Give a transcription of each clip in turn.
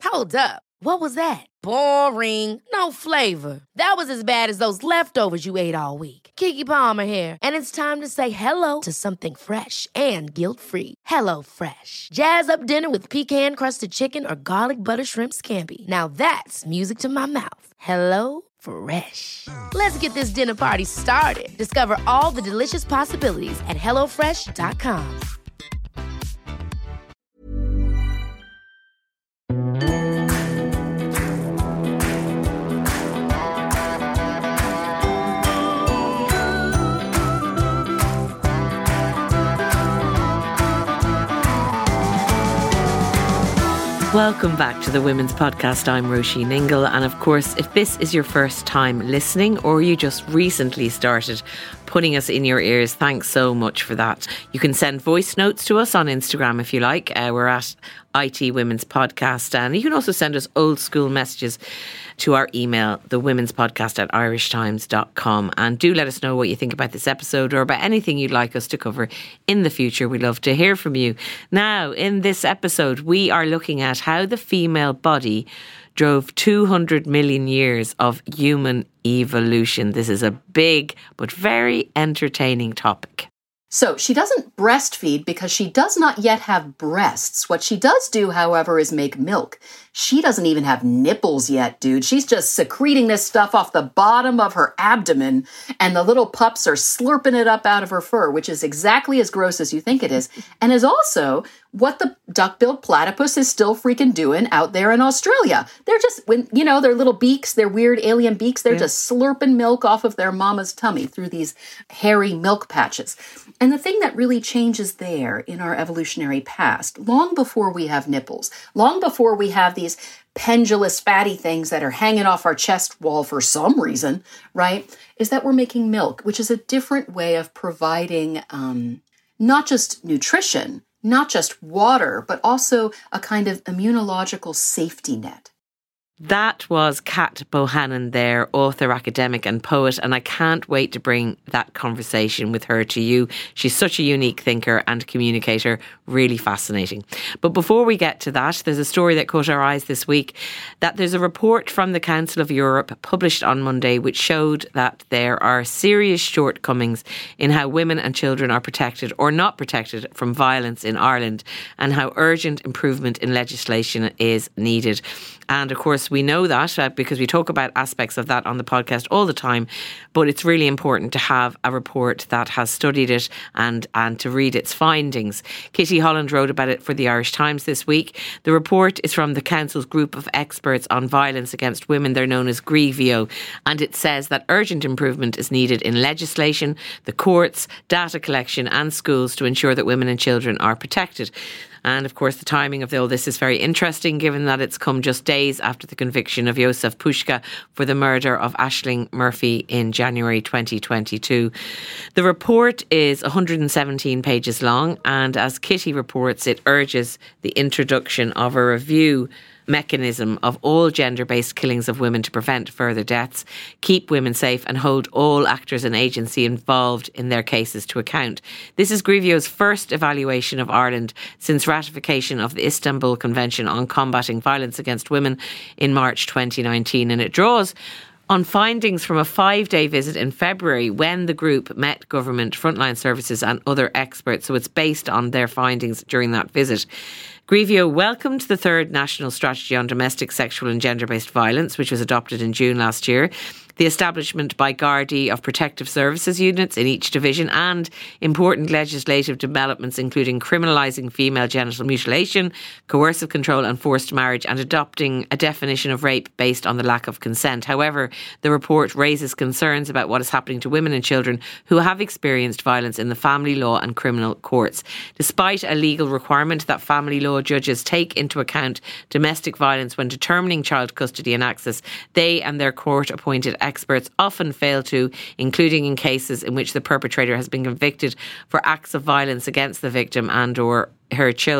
Hold up. What was that? Boring. No flavor. That was as bad as those leftovers you ate all week. Keke Palmer here. And it's time to say hello to something fresh and guilt-free. Hello Fresh. Jazz up dinner with pecan-crusted chicken or garlic butter shrimp scampi. Now that's music to my mouth. Hello Fresh. Let's get this dinner party started. Discover all the delicious possibilities at hellofresh.com. Welcome back to the Women's Podcast. I'm Roisin Ningle, and of course, if this is your first time listening or you just recently started putting us in your ears, thanks so much for that. You can send voice notes to us on Instagram if you like. We're at IT Women's Podcast, and you can also send us old school messages to our email, thewomenspodcast@irishtimes.com, and do let us know what you think about this episode or about anything you'd like us to cover in the future. We'd love to hear from you. Now, in this episode, we are looking at how the female body drove 200 million years of human evolution. This is a big but very entertaining topic. So she doesn't breastfeed because she does not yet have breasts. What she does do, however, is make milk. She doesn't even have nipples yet, dude. She's just secreting this stuff off the bottom of her abdomen, and the little pups are slurping it up out of her fur, which is exactly as gross as you think it is, and is also what the duck-billed platypus is still freaking doing out there in Australia. They're just, their little beaks, their weird alien beaks, they're just slurping milk off of their mama's tummy through these hairy milk patches. And the thing that really changes there in our evolutionary past, long before we have nipples, long before we have these pendulous fatty things that are hanging off our chest wall for some reason, right, is that we're making milk, which is a different way of providing not just nutrition, not just water, but also a kind of immunological safety net. That was Kat Bohannon there, author, academic and poet, and I can't wait to bring that conversation with her to you. She's such a unique thinker and communicator, really fascinating. But before we get to that, there's a story that caught our eyes this week, that there's a report from the Council of Europe published on Monday which showed that there are serious shortcomings in how women and children are protected or not protected from violence in Ireland, and how urgent improvement in legislation is needed. And of course, we know that because we talk about aspects of that on the podcast all the time, but it's really important to have a report that has studied it and to read its findings. Kitty Holland wrote about it for the Irish Times this week. The report is from the Council's group of experts on violence against women. They're known as GRIVIO, and it says that urgent improvement is needed in legislation, the courts, data collection and schools to ensure that women and children are protected. And of course, the timing of all this is very interesting, given that it's come just days after the conviction of Jozef Puska for the murder of Aisling Murphy in January 2022. The report is 117 pages long, and as Kitty reports, it urges the introduction of a review mechanism of all gender-based killings of women to prevent further deaths, keep women safe and hold all actors and agency involved in their cases to account. This is GRIVIO's first evaluation of Ireland since ratification of the Istanbul Convention on Combating Violence Against Women in March 2019, and it draws on findings from a 5-day visit in February when the group met government, frontline services and other experts. So it's based on their findings during that visit. GRIVIO welcomed the third National Strategy on Domestic, Sexual and Gender-Based Violence, which was adopted in June last year, the establishment by Gardaí of protective services units in each division, and important legislative developments including criminalising female genital mutilation, coercive control and forced marriage, and adopting a definition of rape based on the lack of consent. However, the report raises concerns about what is happening to women and children who have experienced violence in the family law and criminal courts. Despite a legal requirement that family law judges take into account domestic violence when determining child custody and access, they and their court-appointed experts often fail to, including in cases in which the perpetrator has been convicted for acts of violence against the victim and or her children.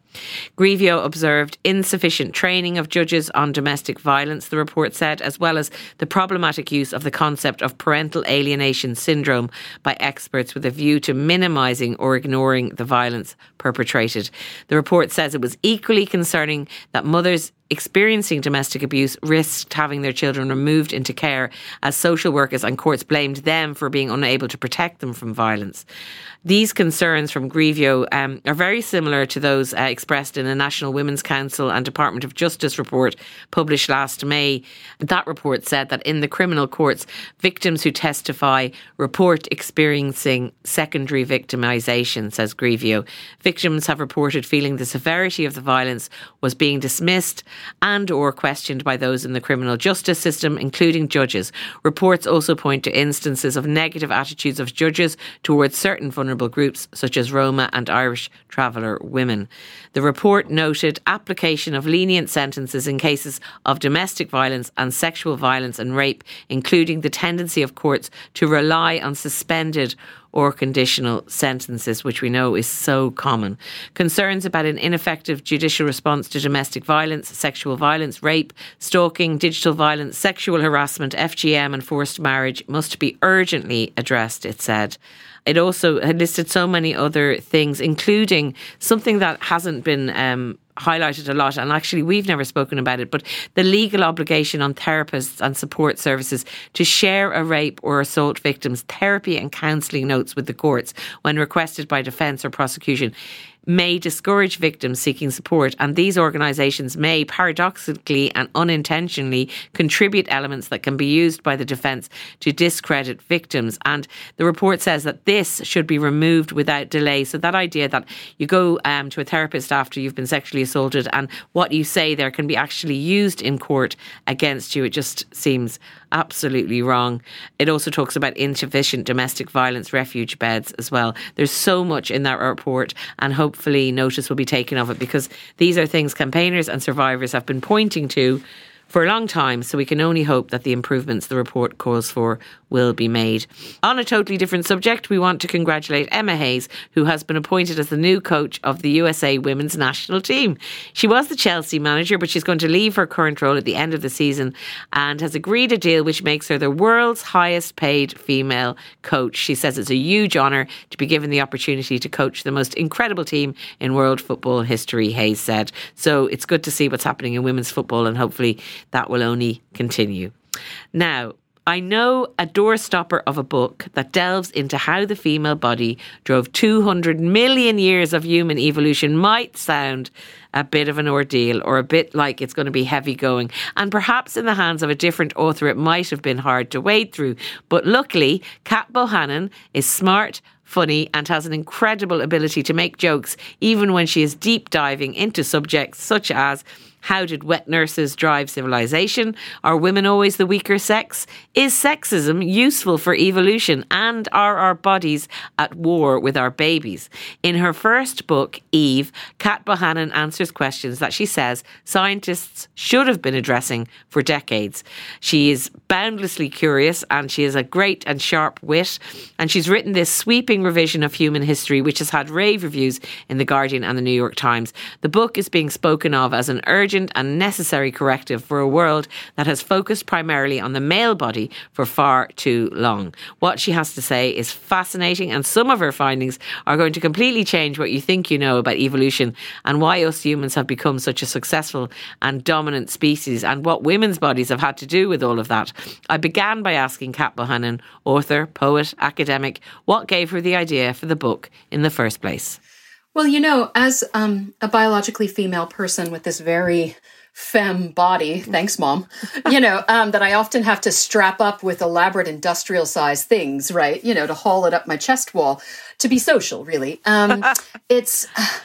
Grevio observed insufficient training of judges on domestic violence, the report said, as well as the problematic use of the concept of parental alienation syndrome by experts with a view to minimising or ignoring the violence perpetrated. The report says it was equally concerning that mothers experiencing domestic abuse risked having their children removed into care, as social workers and courts blamed them for being unable to protect them from violence. These concerns from Grevio are very similar to those expressed in a National Women's Council and Department of Justice report published last May. That report said that in the criminal courts, victims who testify report experiencing secondary victimisation, says Grevio. Victims have reported feeling the severity of the violence was being dismissed and or questioned by those in the criminal justice system, including judges. Reports also point to instances of negative attitudes of judges towards certain vulnerable groups, such as Roma and Irish traveller women. The report noted application of lenient sentences in cases of domestic violence and sexual violence and rape, including the tendency of courts to rely on suspended or conditional sentences, which we know is so common. Concerns about an ineffective judicial response to domestic violence, sexual violence, rape, stalking, digital violence, sexual harassment, FGM and forced marriage must be urgently addressed, it said. It also had listed so many other things, including something that hasn't been highlighted a lot, and actually we've never spoken about it, but the legal obligation on therapists and support services to share a rape or assault victim's therapy and counselling notes with the courts when requested by defence or prosecution may discourage victims seeking support, and these organisations may paradoxically and unintentionally contribute elements that can be used by the defence to discredit victims. And the report says that this should be removed without delay. So that idea that you go to a therapist after you've been sexually assaulted and what you say there can be actually used in court against you, it just seems absolutely wrong. It also talks about insufficient domestic violence refuge beds as well. There's so much in that report, and hopefully notice will be taken of it, because these are things campaigners and survivors have been pointing to for a long time, so we can only hope that the improvements the report calls for will be made. On a totally different subject, we want to congratulate Emma Hayes, who has been appointed as the new coach of the USA women's national team. She was the Chelsea manager, but she's going to leave her current role at the end of the season and has agreed a deal which makes her the world's highest paid female coach. She says it's a huge honour to be given the opportunity to coach the most incredible team in world football history, Hayes said. So it's good to see what's happening in women's football, and hopefully that will only continue. Now, I know a doorstopper of a book that delves into how the female body drove 200 million years of human evolution might sound a bit of an ordeal, or a bit like it's going to be heavy going. And perhaps in the hands of a different author, it might have been hard to wade through. But luckily, Kat Bohannon is smart, funny, and has an incredible ability to make jokes, even when she is deep diving into subjects such as: how did wet nurses drive civilization? Are women always the weaker sex? Is sexism useful for evolution? And are our bodies at war with our babies? In her first book, Eve, Kat Bohannon answers questions that she says scientists should have been addressing for decades. She is boundlessly curious, and she has a great and sharp wit. And she's written this sweeping revision of human history, which has had rave reviews in The Guardian and The New York Times. The book is being spoken of as an urgent and necessary corrective for a world that has focused primarily on the male body for far too long. What she has to say is fascinating, and some of her findings are going to completely change what you think you know about evolution and why us humans have become such a successful and dominant species, and what women's bodies have had to do with all of that. I began by asking Kat Bohannon, author, poet, academic, what gave her the idea for the book in the first place. Well, you know, as a biologically female person with this very femme body, thanks, Mom, you know, that I often have to strap up with elaborate industrial size things, right? You know, to haul it up my chest wall, to be social, really. It's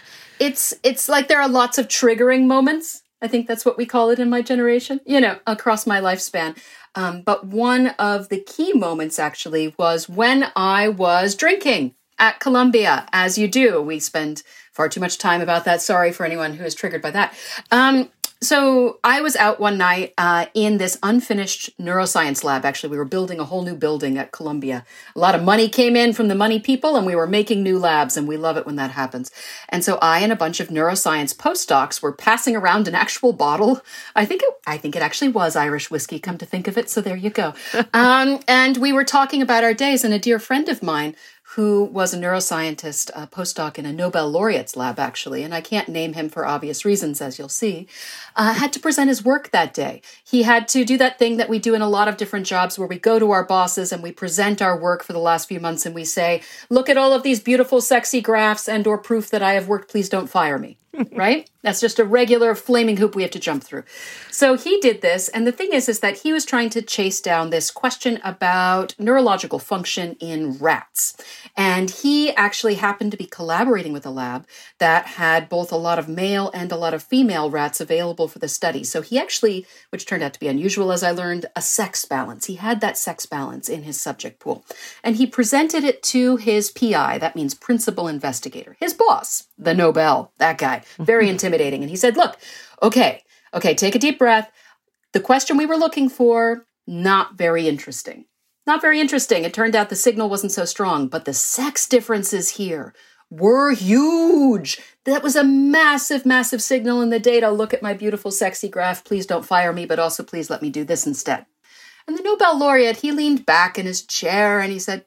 like there are lots of triggering moments. I think that's what we call it in my generation, you know, across my lifespan. But one of the key moments actually was when I was drinking at Columbia, as you do. We spend far too much time about that. Sorry for anyone who is triggered by that. So I was out one night in this unfinished neuroscience lab. Actually, we were building a whole new building at Columbia. A lot of money came in from the money people, and we were making new labs, and we love it when that happens. And so I and a bunch of neuroscience postdocs were passing around an actual bottle. I think it actually was Irish whiskey, come to think of it. So there you go. And we were talking about our days, and a dear friend of mine who was a neuroscientist, a postdoc in a Nobel laureate's lab, actually, and I can't name him for obvious reasons, as you'll see, had to present his work that day. He had to do that thing that we do in a lot of different jobs where we go to our bosses and we present our work for the last few months and we say, look at all of these beautiful, sexy graphs and or proof that I have worked, please don't fire me. Right? That's just a regular flaming hoop we have to jump through. So he did this. And the thing is that he was trying to chase down this question about neurological function in rats. And he actually happened to be collaborating with a lab that had both a lot of male and a lot of female rats available for the study. So he actually, which turned out to be unusual as I learned, a sex balance. He had that sex balance in his subject pool. And he presented it to his PI, that means principal investigator, his boss, the Nobel, that guy. Very intimidating. And he said, look, okay, take a deep breath. The question we were looking for, not very interesting. Not very interesting. It turned out the signal wasn't so strong, but the sex differences here were huge. That was a massive, massive signal in the data. Look at my beautiful, sexy graph. Please don't fire me, but also please let me do this instead. And the Nobel laureate, he leaned back in his chair and he said,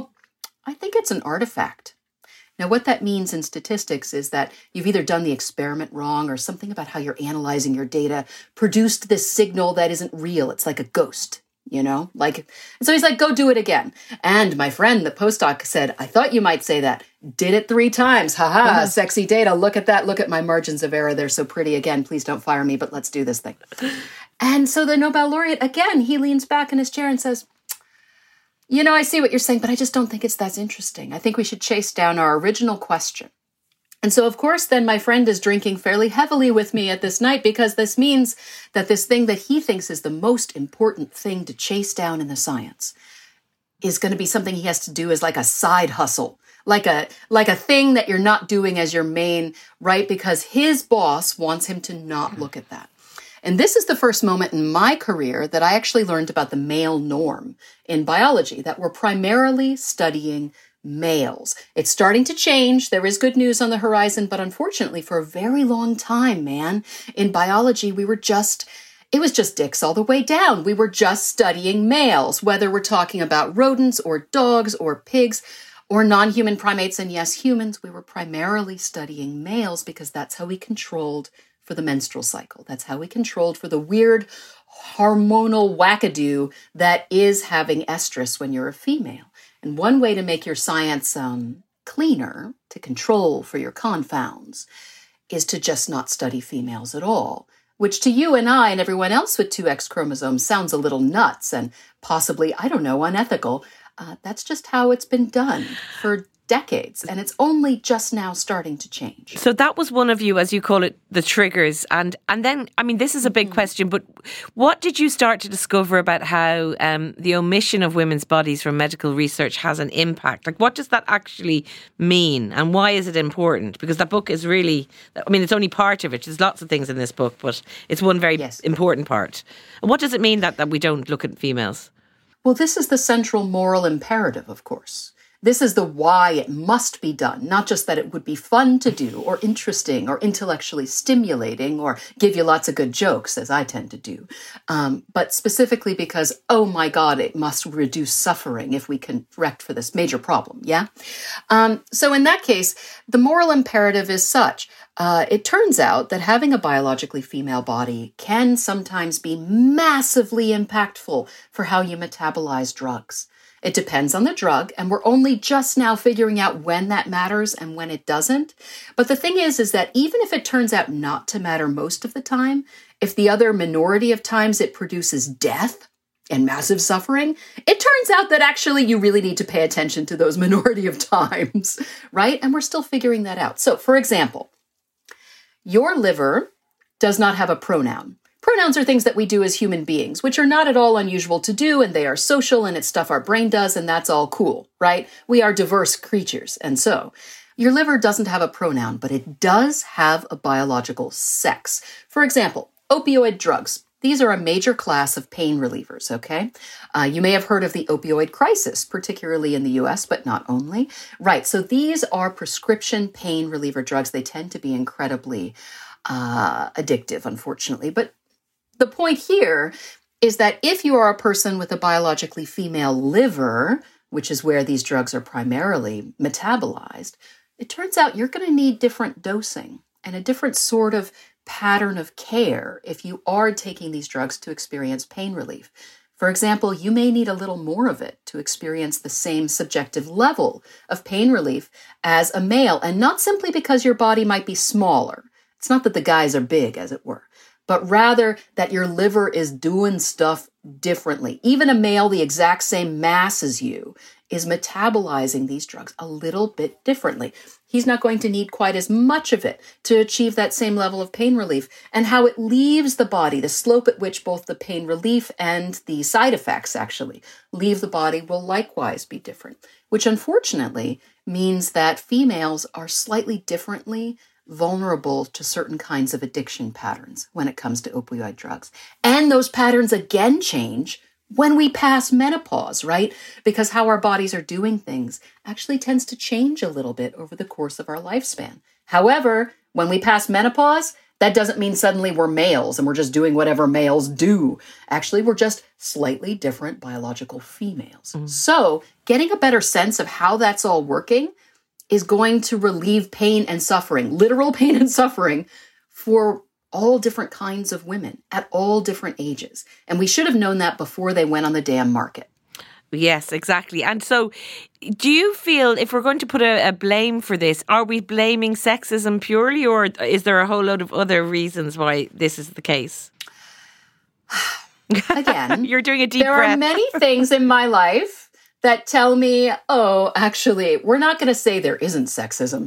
I think it's an artifact. Now, what that means in statistics is that you've either done the experiment wrong or something about how you're analyzing your data produced this signal that isn't real. It's like a ghost, and so he's like, go do it again. And my friend, the postdoc, said, I thought you might say that. Did it 3 times. Haha, sexy data. Look at that. Look at my margins of error. They're so pretty. Again, please don't fire me, but let's do this thing. And so the Nobel laureate, again, he leans back in his chair and says, I see what you're saying, but I just don't think it's that interesting. I think we should chase down our original question. And so, of course, then my friend is drinking fairly heavily with me at this night because this means that this thing that he thinks is the most important thing to chase down in the science is going to be something he has to do as like a side hustle, like a thing that you're not doing as your main, right? Because his boss wants him to not look at that. And this is the first moment in my career that I actually learned about the male norm in biology, that we're primarily studying males. It's starting to change. There is good news on the horizon, but unfortunately for a very long time, man, in biology, it was just dicks all the way down. We were just studying males, whether we're talking about rodents or dogs or pigs or non-human primates. And yes, humans, we were primarily studying males because that's how we controlled for the menstrual cycle. That's how we controlled for the weird hormonal wackadoo that is having estrus when you're a female. And one way to make your science cleaner, to control for your confounds, is to just not study females at all, which to you and I and everyone else with 2 X chromosomes sounds a little nuts and possibly, unethical. That's just how it's been done for decades, and it's only just now starting to change. So that was one of you, as you call it, the triggers. And then, this is a big question, but what did you start to discover about how the omission of women's bodies from medical research has an impact? Like, what does that actually mean, and why is it important? Because that book is really, it's only part of it. There's lots of things in this book, but it's one very important part. And what does it mean that we don't look at females? Well, this is the central moral imperative, of course. This is the why it must be done, not just that it would be fun to do or interesting or intellectually stimulating or give you lots of good jokes, as I tend to do, but specifically because, oh my God, it must reduce suffering if we can correct for this major problem, yeah? So in that case, the moral imperative is such. It turns out that having a biologically female body can sometimes be massively impactful for how you metabolize drugs. It depends on the drug, and we're only just now figuring out when that matters and when it doesn't. But the thing is that even if it turns out not to matter most of the time, if the other minority of times it produces death and massive suffering, it turns out that actually you really need to pay attention to those minority of times, right? And we're still figuring that out. So, for example, your liver does not have a pronoun. Pronouns are things that we do as human beings, which are not at all unusual to do, and they are social, and it's stuff our brain does, and that's all cool, right? We are diverse creatures, and so your liver doesn't have a pronoun, but it does have a biological sex. For example, opioid drugs. These are a major class of pain relievers, okay? You may have heard of the opioid crisis, particularly in the US, but not only. Right, so these are prescription pain reliever drugs. They tend to be incredibly addictive, unfortunately. But the point here is that if you are a person with a biologically female liver, which is where these drugs are primarily metabolized, it turns out you're going to need different dosing and a different sort of pattern of care if you are taking these drugs to experience pain relief. For example, you may need a little more of it to experience the same subjective level of pain relief as a male, and not simply because your body might be smaller. It's not that the guys are big, as it were, but rather that your liver is doing stuff differently. Even a male the exact same mass as you is metabolizing these drugs a little bit differently. He's not going to need quite as much of it to achieve that same level of pain relief. And how it leaves the body, the slope at which both the pain relief and the side effects actually leave the body will likewise be different, which unfortunately means that females are slightly differently vulnerable to certain kinds of addiction patterns when it comes to opioid drugs. And those patterns again change when we pass menopause, right? Because how our bodies are doing things actually tends to change a little bit over the course of our lifespan. However, when we pass menopause, that doesn't mean suddenly we're males and we're just doing whatever males do. Actually, we're just slightly different biological females. So getting a better sense of how that's all working is going to relieve pain and suffering, literal pain and suffering, for all different kinds of women at all different ages. And we should have known that before they went on the damn market. Yes, exactly. And so do you feel, if we're going to put a blame for this, are we blaming sexism purely, or is there a whole load of other reasons why this is the case? Again, you're doing a deep breath. There are many things in my life that tell me, oh, actually, we're not going to say there isn't sexism.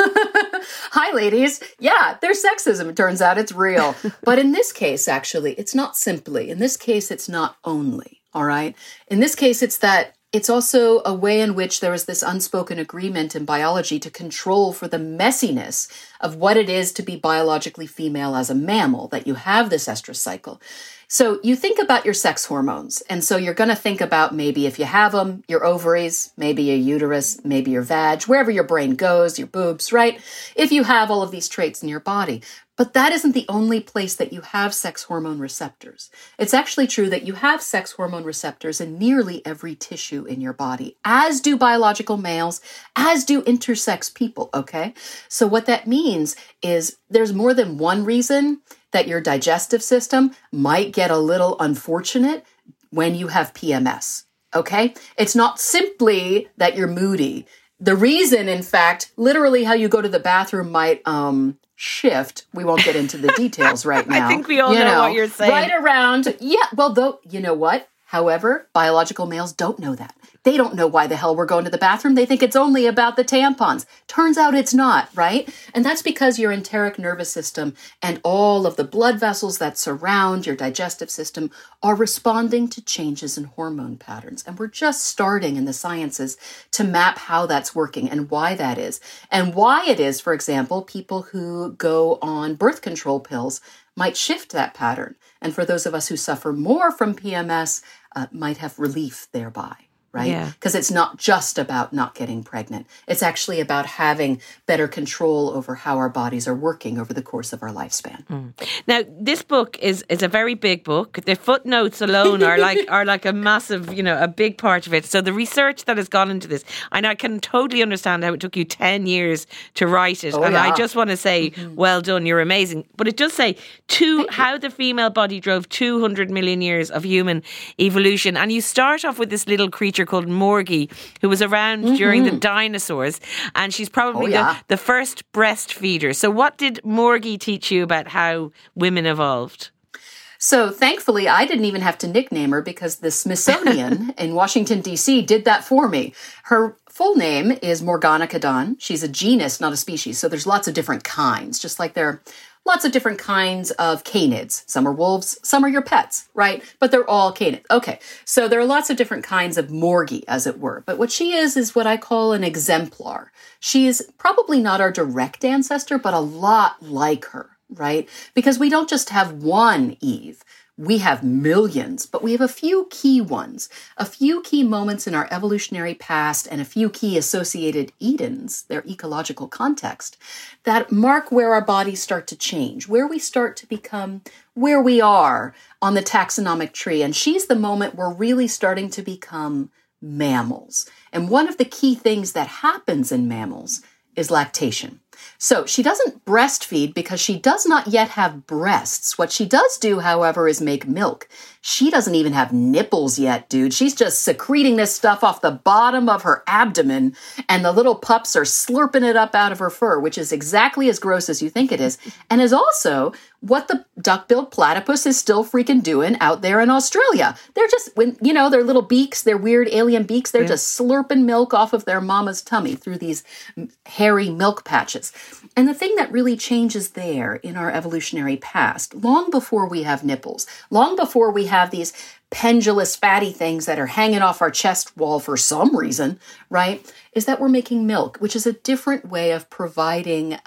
Hi, ladies. Yeah, there's sexism. It turns out it's real. But in this case, actually, it's not simply. In this case, it's not only. All right. In this case, it's also a way in which there is this unspoken agreement in biology to control for the messiness of what it is to be biologically female as a mammal, that you have this estrous cycle. So you think about your sex hormones. And so you're going to think about, maybe if you have them, your ovaries, maybe your uterus, maybe your vag, wherever your brain goes, your boobs, right? If you have all of these traits in your body. But that isn't the only place that you have sex hormone receptors. It's actually true that you have sex hormone receptors in nearly every tissue in your body, as do biological males, as do intersex people, okay? So what that means is there's more than one reason that your digestive system might get a little unfortunate when you have PMS, okay? It's not simply that you're moody. The reason, in fact, literally how you go to the bathroom might shift. We won't get into the details right now. I think we all know what you're saying. Right around, well, though, you know what? However, biological males don't know that. They don't know why the hell we're going to the bathroom. They think it's only about the tampons. Turns out it's not, right? And that's because your enteric nervous system and all of the blood vessels that surround your digestive system are responding to changes in hormone patterns. And we're just starting in the sciences to map how that's working and why that is. And why it is, for example, people who go on birth control pills might shift that pattern. And for those of us who suffer more from PMS, might have relief thereby. Right? Because it's not just about not getting pregnant. It's actually about having better control over how our bodies are working over the course of our lifespan. Now, this book is a very big book. The footnotes alone are like a massive, a big part of it. So the research that has gone into this, and I can totally understand how it took you 10 years to write it. I just want to say, well done, you're amazing. But it does say how the female body drove 200 million years of human evolution. And you start off with this little creature called Morgie, who was around during the dinosaurs, and she's probably the first breastfeeder. So what did Morgie teach you about how women evolved? So thankfully, I didn't even have to nickname her, because the Smithsonian in Washington, D.C. did that for me. Her full name is Morganocodon. She's a genus, not a species. So there's lots of different kinds, just like there are lots of different kinds of canids. Some are wolves, some are your pets, right? But they're all canids. Okay, so there are lots of different kinds of Morgie, as it were. But what she is what I call an exemplar. She is probably not our direct ancestor, but a lot like her. right? Because we don't just have one Eve. We have millions, but we have a few key ones, a few key moments in our evolutionary past and a few key associated Edens, their ecological context, that mark where our bodies start to change, where we start to become where we are on the taxonomic tree. And she's the moment we're really starting to become mammals. And one of the key things that happens in mammals is lactation. So she doesn't breastfeed because she does not yet have breasts. What she does do, however, is make milk. She doesn't even have nipples yet, dude. She's just secreting this stuff off the bottom of her abdomen, and the little pups are slurping it up out of her fur, which is exactly as gross as you think it is, and is also what the duck-billed platypus is still freaking doing out there in Australia. They're just, their little beaks, their weird alien beaks, they're just slurping milk off of their mama's tummy through these hairy milk patches. And the thing that really changes there in our evolutionary past, long before we have nipples, long before we have these pendulous fatty things that are hanging off our chest wall for some reason, right, is that we're making milk, which is a different way of providing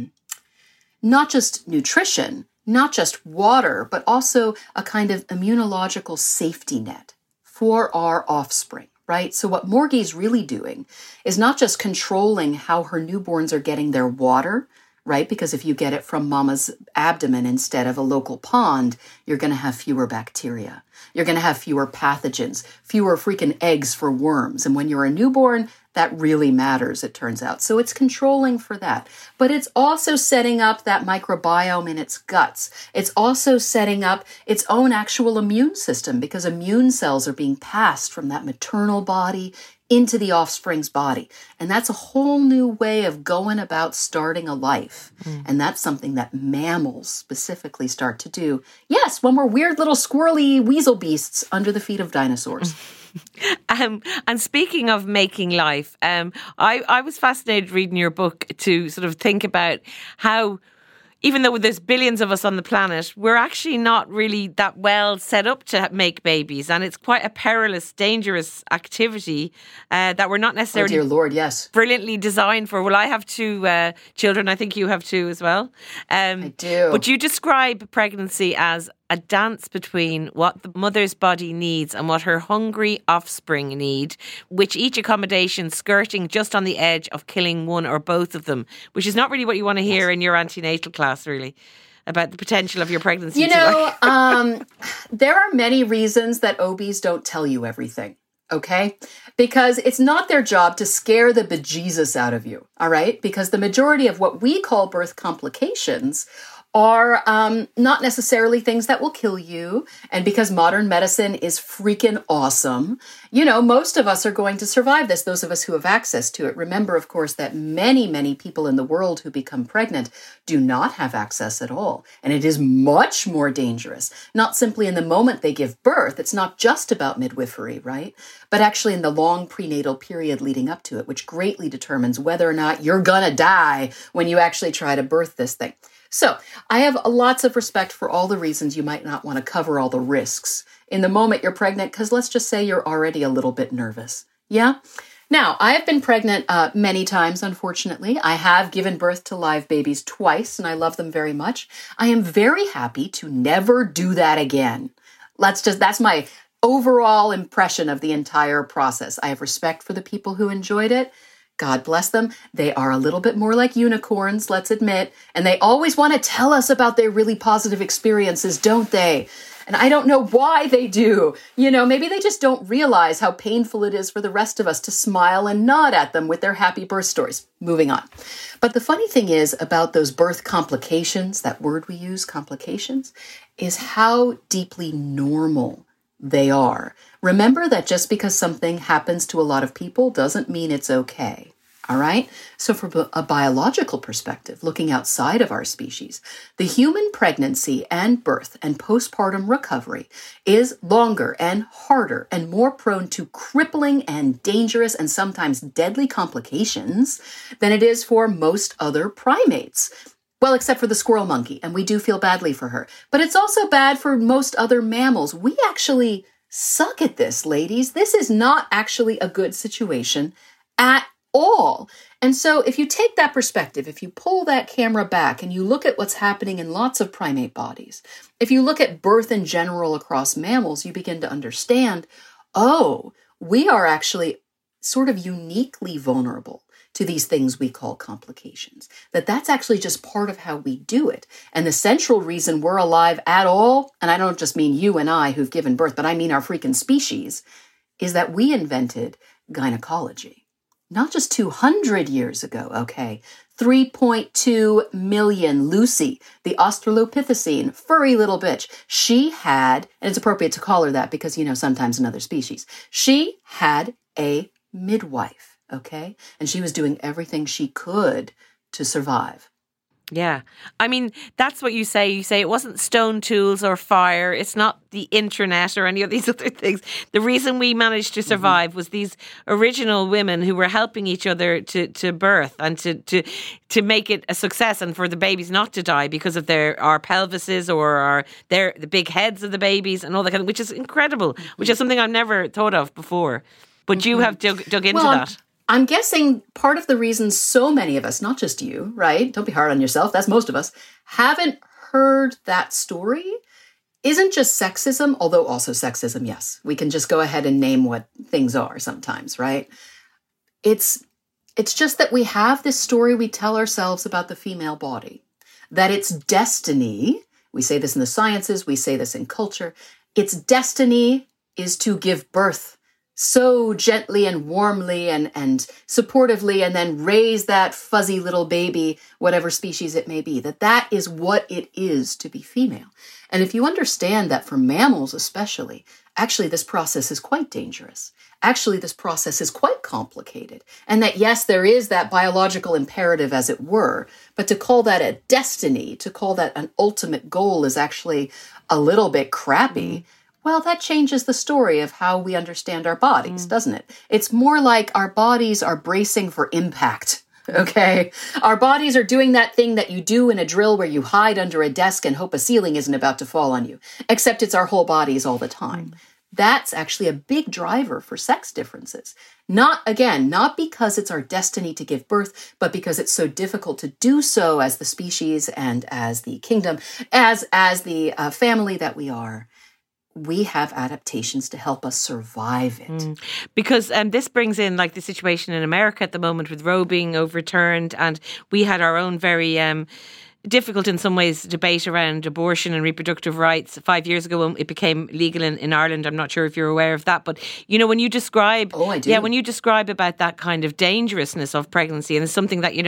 not just nutrition, not just water, but also a kind of immunological safety net for our offspring, right? So what Morgie's really doing is not just controlling how her newborns are getting their water, right? Because if you get it from mama's abdomen instead of a local pond, you're going to have fewer bacteria. You're going to have fewer pathogens, fewer freaking eggs for worms. And when you're a newborn, that really matters, it turns out. So it's controlling for that. But it's also setting up that microbiome in its guts. It's also setting up its own actual immune system, because immune cells are being passed from that maternal body into the offspring's body. And that's a whole new way of going about starting a life. And that's something that mammals specifically start to do. Yes, when we're weird little squirrely weasel beasts under the feet of dinosaurs. And speaking of making life, I was fascinated reading your book to sort of think about how, even though there's billions of us on the planet, we're actually not really that well set up to make babies. And it's quite a perilous, dangerous activity that we're not necessarily dear Lord, yes, brilliantly designed for. Well, I have two children. I think you have two as well. I do. But you describe pregnancy as a dance between what the mother's body needs and what her hungry offspring need, which each accommodation skirting just on the edge of killing one or both of them, which is not really what you want to hear in your antenatal class, really, about the potential of your pregnancy. There are many reasons that OBs don't tell you everything. Okay? Because it's not their job to scare the bejesus out of you. All right? Because the majority of what we call birth complications are not necessarily things that will kill you. And because modern medicine is freaking awesome, most of us are going to survive this, those of us who have access to it. Remember, of course, that many, many people in the world who become pregnant do not have access at all. And it is much more dangerous, not simply in the moment they give birth. It's not just about midwifery, right? But actually in the long prenatal period leading up to it, which greatly determines whether or not you're gonna die when you actually try to birth this thing. So I have lots of respect for all the reasons you might not want to cover all the risks in the moment you're pregnant, because let's just say you're already a little bit nervous. Yeah? Now, I have been pregnant many times, unfortunately. I have given birth to live babies twice, and I love them very much. I am very happy to never do that again. That's my overall impression of the entire process. I have respect for the people who enjoyed it. God bless them. They are a little bit more like unicorns, let's admit. And they always want to tell us about their really positive experiences, don't they? And I don't know why they do. Maybe they just don't realize how painful it is for the rest of us to smile and nod at them with their happy birth stories. Moving on. But the funny thing is about those birth complications, that word we use, complications, is how deeply normal they are. Remember that just because something happens to a lot of people doesn't mean it's okay. All right? So from a biological perspective, looking outside of our species, the human pregnancy and birth and postpartum recovery is longer and harder and more prone to crippling and dangerous and sometimes deadly complications than it is for most other primates. Well, except for the squirrel monkey, and we do feel badly for her. But it's also bad for most other mammals. We actually suck at this, ladies. This is not actually a good situation at all. And so if you take that perspective, if you pull that camera back and you look at what's happening in lots of primate bodies, if you look at birth in general across mammals, you begin to understand, oh, we are actually sort of uniquely vulnerable to these things we call complications. That's actually just part of how we do it. And the central reason we're alive at all, and I don't just mean you and I who've given birth, but I mean our freaking species, is that we invented gynecology. Not just 200 years ago, okay? 3.2 million. Lucy, the Australopithecine, furry little bitch. She had, and it's appropriate to call her that because, sometimes in other species, she had a midwife, okay? And she was doing everything she could to survive. Yeah. I mean, that's what you say. You say it wasn't stone tools or fire. It's not the internet or any of these other things. The reason we managed to survive was these original women who were helping each other to birth and to make it a success and for the babies not to die because of our pelvises or the big heads of the babies and all that kind of, which is incredible, which is something I've never thought of before. But you have dug into that. I'm guessing part of the reason so many of us, not just you, right? Don't be hard on yourself. That's most of us, haven't heard that story isn't just sexism, although also sexism, yes. We can just go ahead and name what things are sometimes, right? It's just that we have this story we tell ourselves about the female body, that its destiny, we say this in the sciences, we say this in culture, its destiny is to give birth so gently and warmly and supportively, and then raise that fuzzy little baby, whatever species it may be, that is what it is to be female. And if you understand that for mammals especially, actually this process is quite dangerous. Actually, this process is quite complicated. And that, yes, there is that biological imperative, as it were, but to call that a destiny, to call that an ultimate goal is actually a little bit crappy. Well, that changes the story of how we understand our bodies, doesn't it? It's more like our bodies are bracing for impact, okay? Our bodies are doing that thing that you do in a drill where you hide under a desk and hope a ceiling isn't about to fall on you, except it's our whole bodies all the time. That's actually a big driver for sex differences. Not because it's our destiny to give birth, but because it's so difficult to do so as the species and as the kingdom, as the family that we are. We have adaptations to help us survive it. Because this brings in like the situation in America at the moment with Roe being overturned, and we had our own very difficult in some ways debate around abortion and reproductive rights 5 years ago when it became legal in Ireland. I'm not sure if you're aware of that, but when you describe, I do. when you describe about that kind of dangerousness of pregnancy, and it's something that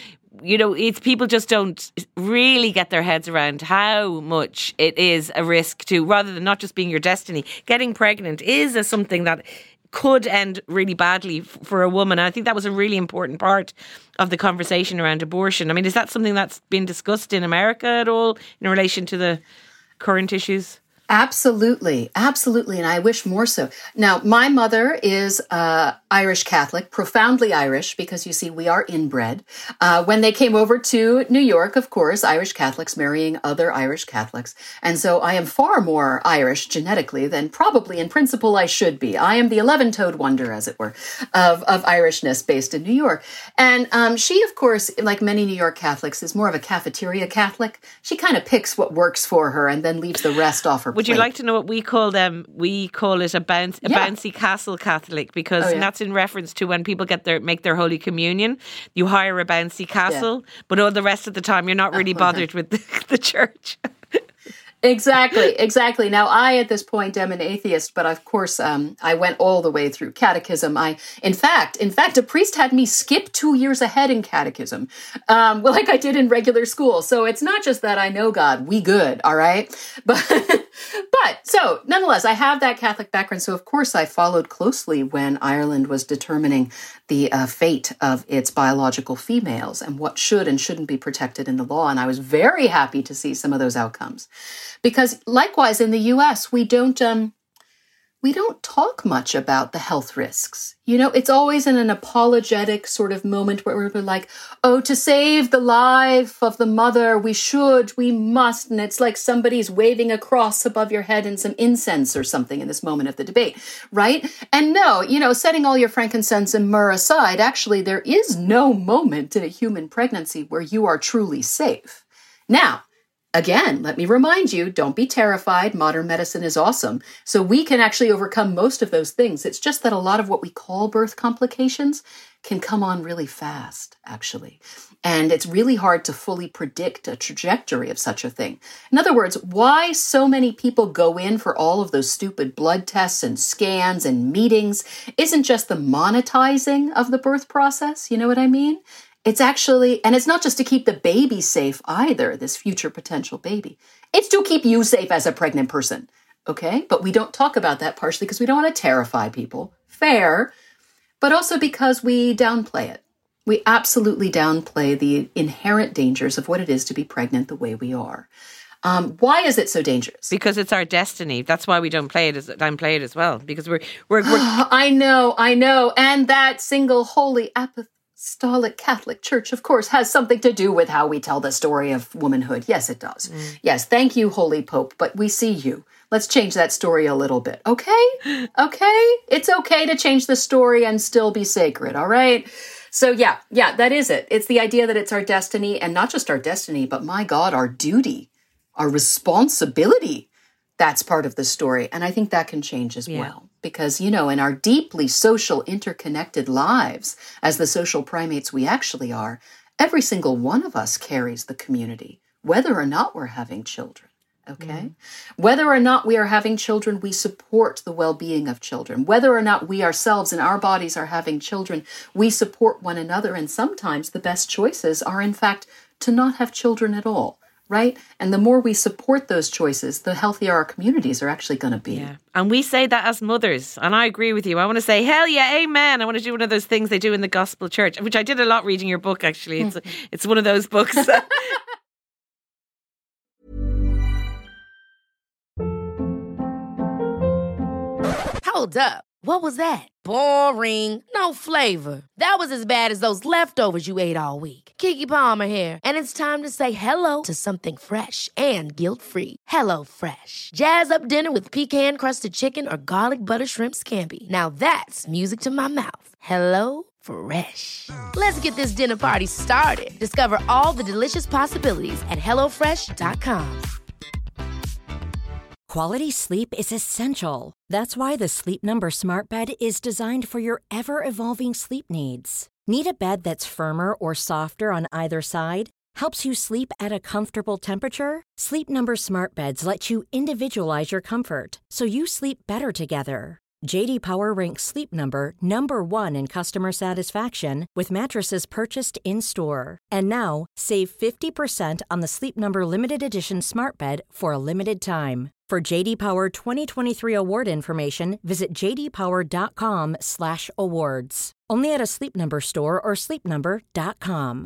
it's people just don't really get their heads around how much it is a risk to, rather than not just being your destiny, getting pregnant is something that could end really badly for a woman. And I think that was a really important part of the conversation around abortion. I mean, is that something that's been discussed in America at all in relation to the current issues? Absolutely. Absolutely. And I wish more so. Now, my mother is Irish Catholic, profoundly Irish, because you see, we are inbred. When they came over to New York, of course, Irish Catholics marrying other Irish Catholics. And so I am far more Irish genetically than probably in principle I should be. I am the 11-toed wonder, as it were, of Irishness based in New York. And she, of course, like many New York Catholics, is more of a cafeteria Catholic. She kind of picks what works for her and then leaves the rest off her plate. Would you like to know what we call them? We call it a bouncy castle Catholic, because that's in reference to when people make their Holy Communion. You hire a bouncy castle, but all the rest of the time you're not really bothered with the church. Exactly. Now, I, at this point, am an atheist, but of course, I went all the way through catechism. In fact, a priest had me skip 2 years ahead in catechism, like I did in regular school. So it's not just that I know God, we good, all right? But so nonetheless, I have that Catholic background. So of course, I followed closely when Ireland was determining the fate of its biological females and what should and shouldn't be protected in the law. And I was very happy to see some of those outcomes. Because likewise, in the U.S., we don't we don't talk much about the health risks. You know, it's always in an apologetic sort of moment where we're like, oh, to save the life of the mother, we must. And it's like somebody's waving a cross above your head and some incense or something in this moment of the debate, right? And no, you know, setting all your frankincense and myrrh aside, actually, there is no moment in a human pregnancy where you are truly safe. Now, again, let me remind you, don't be terrified. Modern medicine is awesome. So we can actually overcome most of those things. It's just that a lot of what we call birth complications can come on really fast, actually. And it's really hard to fully predict a trajectory of such a thing. In other words, why so many people go in for all of those stupid blood tests and scans and meetings isn't just the monetizing of the birth process. You know what I mean? It's actually, and it's not just to keep the baby safe either, this future potential baby. It's to keep you safe as a pregnant person, okay? But we don't talk about that partially because we don't want to terrify people. Fair, but also because we downplay it. We absolutely downplay the inherent dangers of what it is to be pregnant the way we are. Why is it so dangerous? Because it's our destiny. That's why we downplay it as well. Because we're I know. And that single holy Apostolic Catholic Church, of course, has something to do with how we tell the story of womanhood. Yes, it does. Yes, thank you, Holy Pope, but we see you. Let's change that story a little bit, okay? Okay? It's okay to change the story and still be sacred, all right? So yeah, that is it. It's the idea that it's our destiny, and not just our destiny, but my God, our duty, our responsibility. That's part of the story. And I think that can change as well. Because, you know, in our deeply social interconnected lives, as the social primates we actually are, every single one of us carries the community, whether or not we're having children. Okay? Whether or not we are having children, we support the well-being of children. Whether or not we ourselves in our bodies are having children, we support one another. And sometimes the best choices are, in fact, to not have children at all. Right? And the more we support those choices, the healthier our communities are actually going to be. Yeah. And we say that as mothers. And I agree with you. I want to say, hell yeah, amen. I want to do one of those things they do in the gospel church, which I did a lot reading your book, actually. It's one of those books. Hold up. What was that? Boring. No flavor. That was as bad as those leftovers you ate all week. Keke Palmer here, and it's time to say hello to something fresh and guilt-free. Hello Fresh. Jazz up dinner with pecan-crusted chicken or garlic butter shrimp scampi. Now that's music to my mouth. Hello Fresh. Let's get this dinner party started. Discover all the delicious possibilities at hellofresh.com. Quality sleep is essential. That's why the Sleep Number Smart Bed is designed for your ever-evolving sleep needs. Need a bed that's firmer or softer on either side? Helps you sleep at a comfortable temperature? Sleep Number Smart Beds let you individualize your comfort, so you sleep better together. J.D. Power ranks Sleep Number number 1 in customer satisfaction with mattresses purchased in-store. And now, save 50% on the Sleep Number Limited Edition Smart Bed for a limited time. For J.D. Power 2023 award information, visit jdpower.com/awards. Only at a Sleep Number store or sleepnumber.com.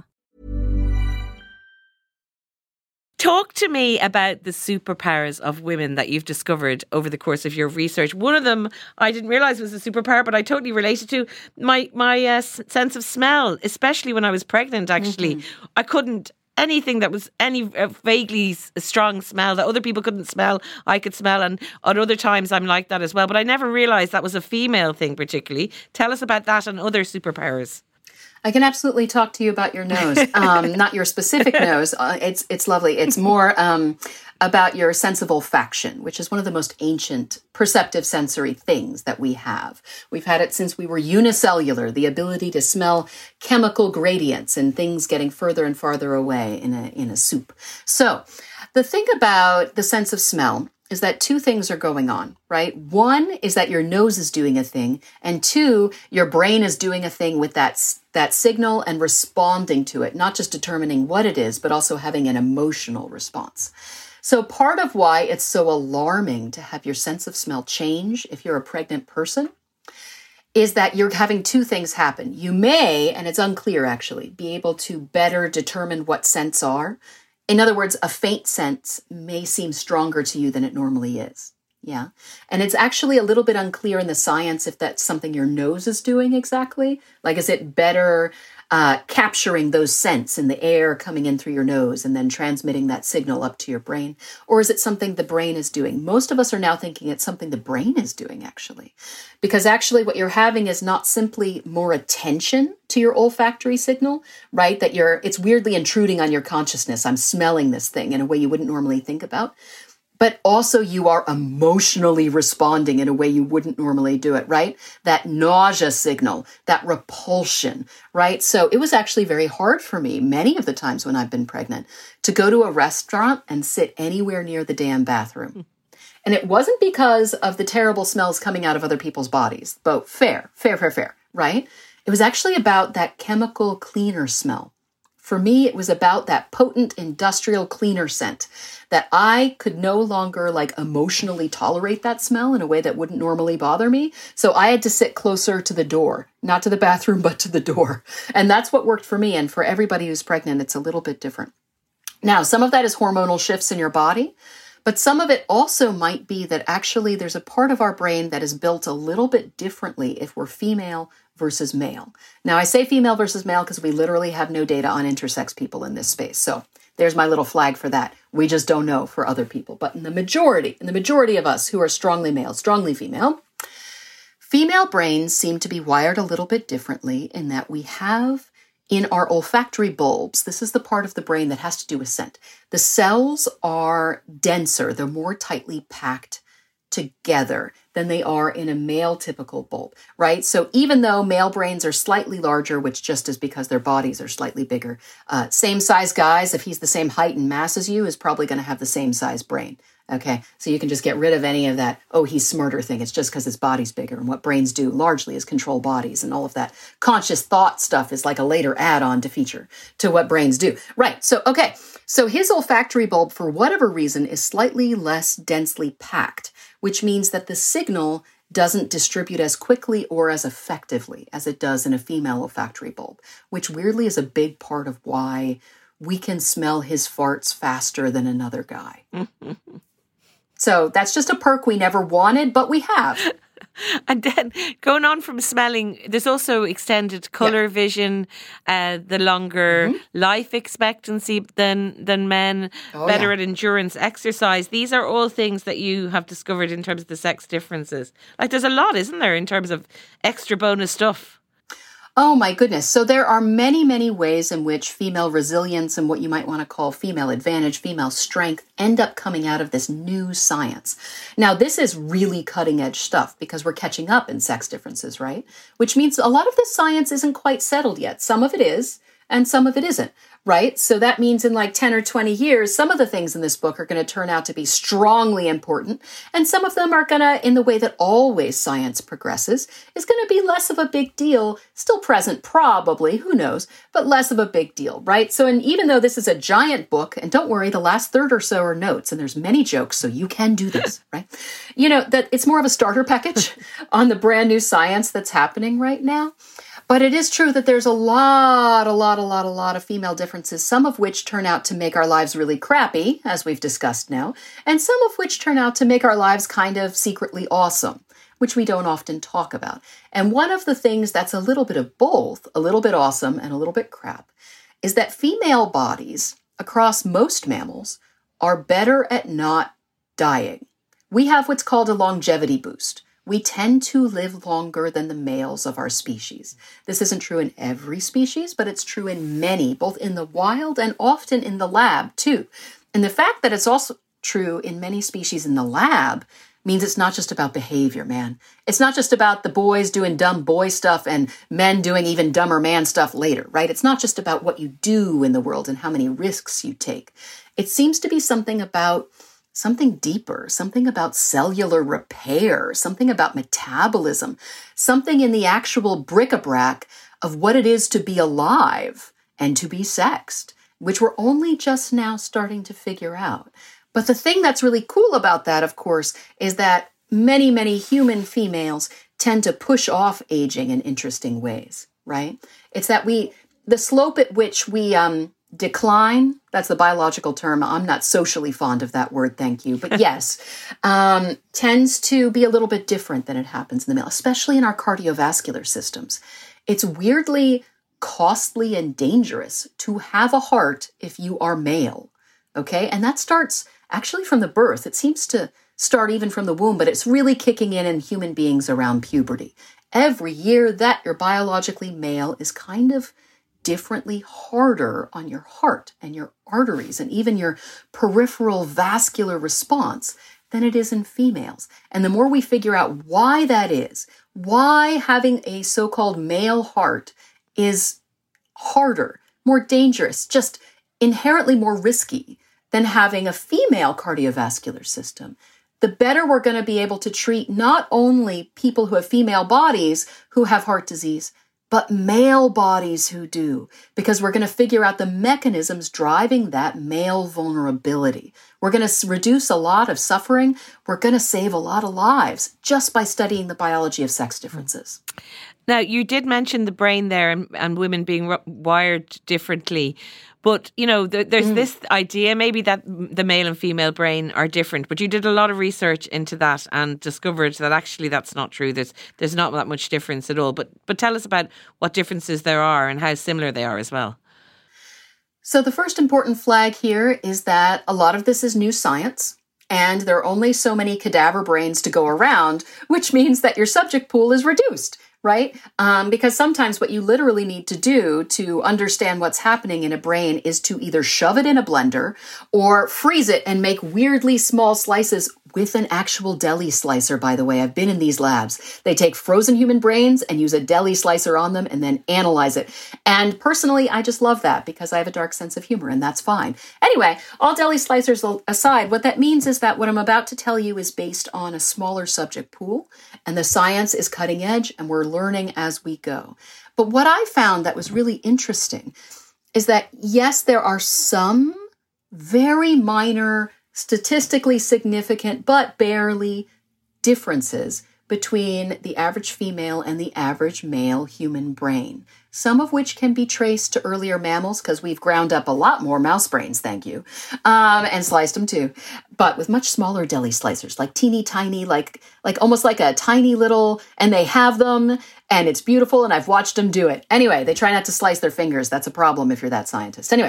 Talk to me about the superpowers of women that you've discovered over the course of your research. One of them I didn't realise was a superpower, but I totally related to my sense of smell, especially when I was pregnant, actually. I couldn't, anything that was any vaguely strong smell that other people couldn't smell, I could smell. And at other times I'm like that as well. But I never realised that was a female thing particularly. Tell us about that and other superpowers. I can absolutely talk to you about your nose, not your specific nose. It's lovely. It's more about your sense of olfaction, which is one of the most ancient perceptive sensory things that we have. We've had it since we were unicellular, the ability to smell chemical gradients and things getting further and farther away in a soup. So the thing about the sense of smell is that two things are going on, right? One is that your nose is doing a thing, and two, your brain is doing a thing with that signal and responding to it, not just determining what it is, but also having an emotional response. So part of why it's so alarming to have your sense of smell change if you're a pregnant person is that you're having two things happen. You may, and it's unclear actually, be able to better determine what scents are. In other words, a faint scent may seem stronger to you than it normally is. Yeah. And it's actually a little bit unclear in the science if that's something your nose is doing exactly. Like, is it better capturing those scents in the air coming in through your nose and then transmitting that signal up to your brain? Or is it something the brain is doing? Most of us are now thinking it's something the brain is doing, actually. Because actually what you're having is not simply more attention to your olfactory signal, right? That it's weirdly intruding on your consciousness. I'm smelling this thing in a way you wouldn't normally think about. But also you are emotionally responding in a way you wouldn't normally do it, right? That nausea signal, that repulsion, right? So it was actually very hard for me, many of the times when I've been pregnant, to go to a restaurant and sit anywhere near the damn bathroom. And it wasn't because of the terrible smells coming out of other people's bodies. But fair, right? It was actually about that chemical cleaner smell. For me, it was about that potent industrial cleaner scent that I could no longer emotionally tolerate that smell in a way that wouldn't normally bother me. So I had to sit closer to the door, not to the bathroom, but to the door. And that's what worked for me. And for everybody who's pregnant, it's a little bit different. Now, some of that is hormonal shifts in your body, but some of it also might be that actually there's a part of our brain that is built a little bit differently if we're female versus male. Now, I say female versus male because we literally have no data on intersex people in this space. So there's my little flag for that. We just don't know for other people. But in the majority of us who are strongly male, strongly female brains seem to be wired a little bit differently in that we have in our olfactory bulbs, this is the part of the brain that has to do with scent. The cells are denser, they're more tightly packed together than they are in a male typical bulb, right? So even though male brains are slightly larger, which just is because their bodies are slightly bigger, same size guys, if he's the same height and mass as you, is probably going to have the same size brain. Okay, so you can just get rid of any of that, oh, he's smarter thing. It's just because his body's bigger. And what brains do largely is control bodies, and all of that conscious thought stuff is like a later add-on to feature to what brains do. Right, so okay, so his olfactory bulb, for whatever reason, is slightly less densely packed, which means that the signal doesn't distribute as quickly or as effectively as it does in a female olfactory bulb, which weirdly is a big part of why we can smell his farts faster than another guy. So that's just a perk we never wanted, but we have. And then going on from smelling, there's also extended colour vision, the longer life expectancy than men, better at endurance exercise. These are all things that you have discovered in terms of the sex differences. Like there's a lot, isn't there, in terms of extra bonus stuff? Oh my goodness. So there are many, many ways in which female resilience and what you might want to call female advantage, female strength end up coming out of this new science. Now, this is really cutting edge stuff because we're catching up in sex differences, right? Which means a lot of this science isn't quite settled yet. Some of it is, and some of it isn't, right? So that means in 10 or 20 years, some of the things in this book are going to turn out to be strongly important. And some of them are going to, in the way that always science progresses, is going to be less of a big deal, still present probably, who knows, but less of a big deal, right? So, and even though this is a giant book, and don't worry, the last third or so are notes, and there's many jokes, so you can do this, right? You know, that it's more of a starter package on the brand new science that's happening right now. But it is true that there's a lot of female differences, some of which turn out to make our lives really crappy, as we've discussed now, and some of which turn out to make our lives kind of secretly awesome, which we don't often talk about. And one of the things that's a little bit of both, a little bit awesome and a little bit crap, is that female bodies across most mammals are better at not dying. We have what's called a longevity boost. We tend to live longer than the males of our species. This isn't true in every species, but it's true in many, both in the wild and often in the lab too. And the fact that it's also true in many species in the lab means it's not just about behavior, man. It's not just about the boys doing dumb boy stuff and men doing even dumber man stuff later, right? It's not just about what you do in the world and how many risks you take. It seems to be something about something deeper, something about cellular repair, something about metabolism, something in the actual bric-a-brac of what it is to be alive and to be sexed, which we're only just now starting to figure out. But the thing that's really cool about that, of course, is that many, many human females tend to push off aging in interesting ways, right? It's that the slope at which we decline, that's the biological term. I'm not socially fond of that word, thank you. But yes, tends to be a little bit different than it happens in the male, especially in our cardiovascular systems. It's weirdly costly and dangerous to have a heart if you are male, okay? And that starts actually from the birth. It seems to start even from the womb, but it's really kicking in human beings around puberty. Every year that you're biologically male is kind of differently harder on your heart and your arteries and even your peripheral vascular response than it is in females. And the more we figure out why that is, why having a so-called male heart is harder, more dangerous, just inherently more risky than having a female cardiovascular system, the better we're going to be able to treat not only people who have female bodies who have heart disease, but male bodies who do, because we're going to figure out the mechanisms driving that male vulnerability. We're going to reduce a lot of suffering. We're going to save a lot of lives just by studying the biology of sex differences. Now, you did mention the brain there and women being wired differently. But, you know, there's this idea maybe that the male and female brain are different. But you did a lot of research into that and discovered that actually that's not true. There's not that much difference at all. But tell us about what differences there are and how similar they are as well. So the first important flag here is that a lot of this is new science. And there are only so many cadaver brains to go around, which means that your subject pool is reduced. Right? Because sometimes what you literally need to do to understand what's happening in a brain is to either shove it in a blender or freeze it and make weirdly small slices with an actual deli slicer, by the way. I've been in these labs. They take frozen human brains and use a deli slicer on them and then analyze it. And personally, I just love that because I have a dark sense of humor and that's fine. Anyway, all deli slicers aside, what that means is that what I'm about to tell you is based on a smaller subject pool and the science is cutting edge and we're learning as we go. But what I found that was really interesting is that, yes, there are some very minor, statistically significant, but barely differences between the average female and the average male human brain, some of which can be traced to earlier mammals because we've ground up a lot more mouse brains, thank you, and sliced them too, but with much smaller deli slicers, like teeny tiny, like almost like a tiny little, and they have them, and it's beautiful, and I've watched them do it. Anyway, they try not to slice their fingers. That's a problem if you're that scientist. Anyway,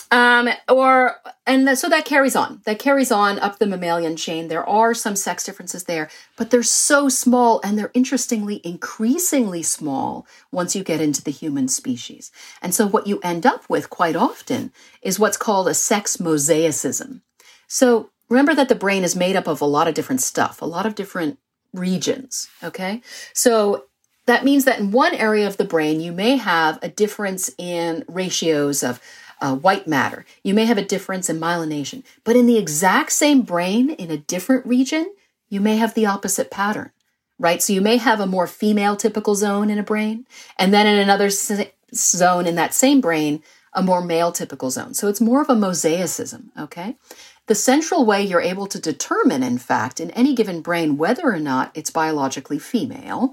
so that carries on. That carries on up the mammalian chain. There are some sex differences there, but they're so small, and they're interestingly increasingly small once you get into the human species. And so what you end up with quite often is what's called a sex mosaicism. So remember that the brain is made up of a lot of different stuff, a lot of different regions, okay? So that means that in one area of the brain, you may have a difference in ratios of white matter. You may have a difference in myelination. But in the exact same brain, in a different region, you may have the opposite pattern, right? So you may have a more female typical zone in a brain, and then in another zone in that same brain, a more male typical zone. So it's more of a mosaicism, okay? The central way you're able to determine, in fact, in any given brain, whether or not it's biologically female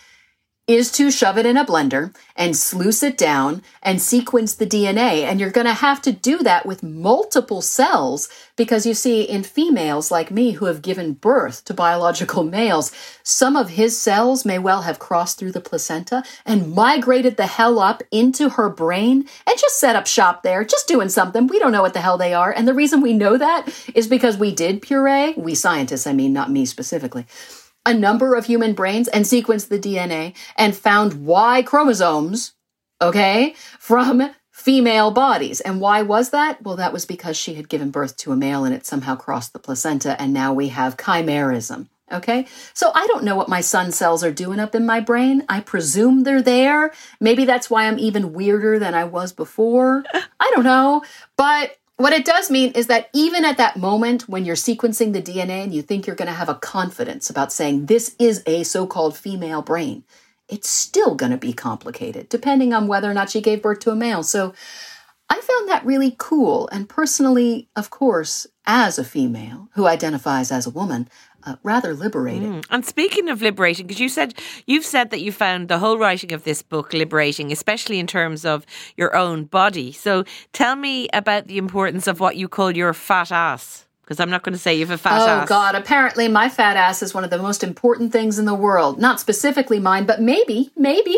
is to shove it in a blender and sluice it down and sequence the DNA. And you're going to have to do that with multiple cells because you see, in females like me who have given birth to biological males, some of his cells may well have crossed through the placenta and migrated the hell up into her brain and just set up shop there, just doing something. We don't know what the hell they are. And the reason we know that is because we did puree, we scientists, I mean, not me specifically, a number of human brains and sequenced the DNA and found Y chromosomes, okay, from female bodies. And why was that? Well, that was because she had given birth to a male and it somehow crossed the placenta, and now we have chimerism, okay? So I don't know what my son's cells are doing up in my brain. I presume they're there. Maybe that's why I'm even weirder than I was before. I don't know. But what it does mean is that even at that moment when you're sequencing the DNA and you think you're going to have a confidence about saying this is a so-called female brain, it's still going to be complicated depending on whether or not she gave birth to a male. So I found that really cool. And personally, of course, as a female who identifies as a woman, rather liberating. And speaking of liberating, because you've said that you found the whole writing of this book liberating, especially in terms of your own body. So tell me about the importance of what you call your fat ass. Because I'm not going to say you have a fat ass. Oh, God. Apparently, my fat ass is one of the most important things in the world. Not specifically mine, but maybe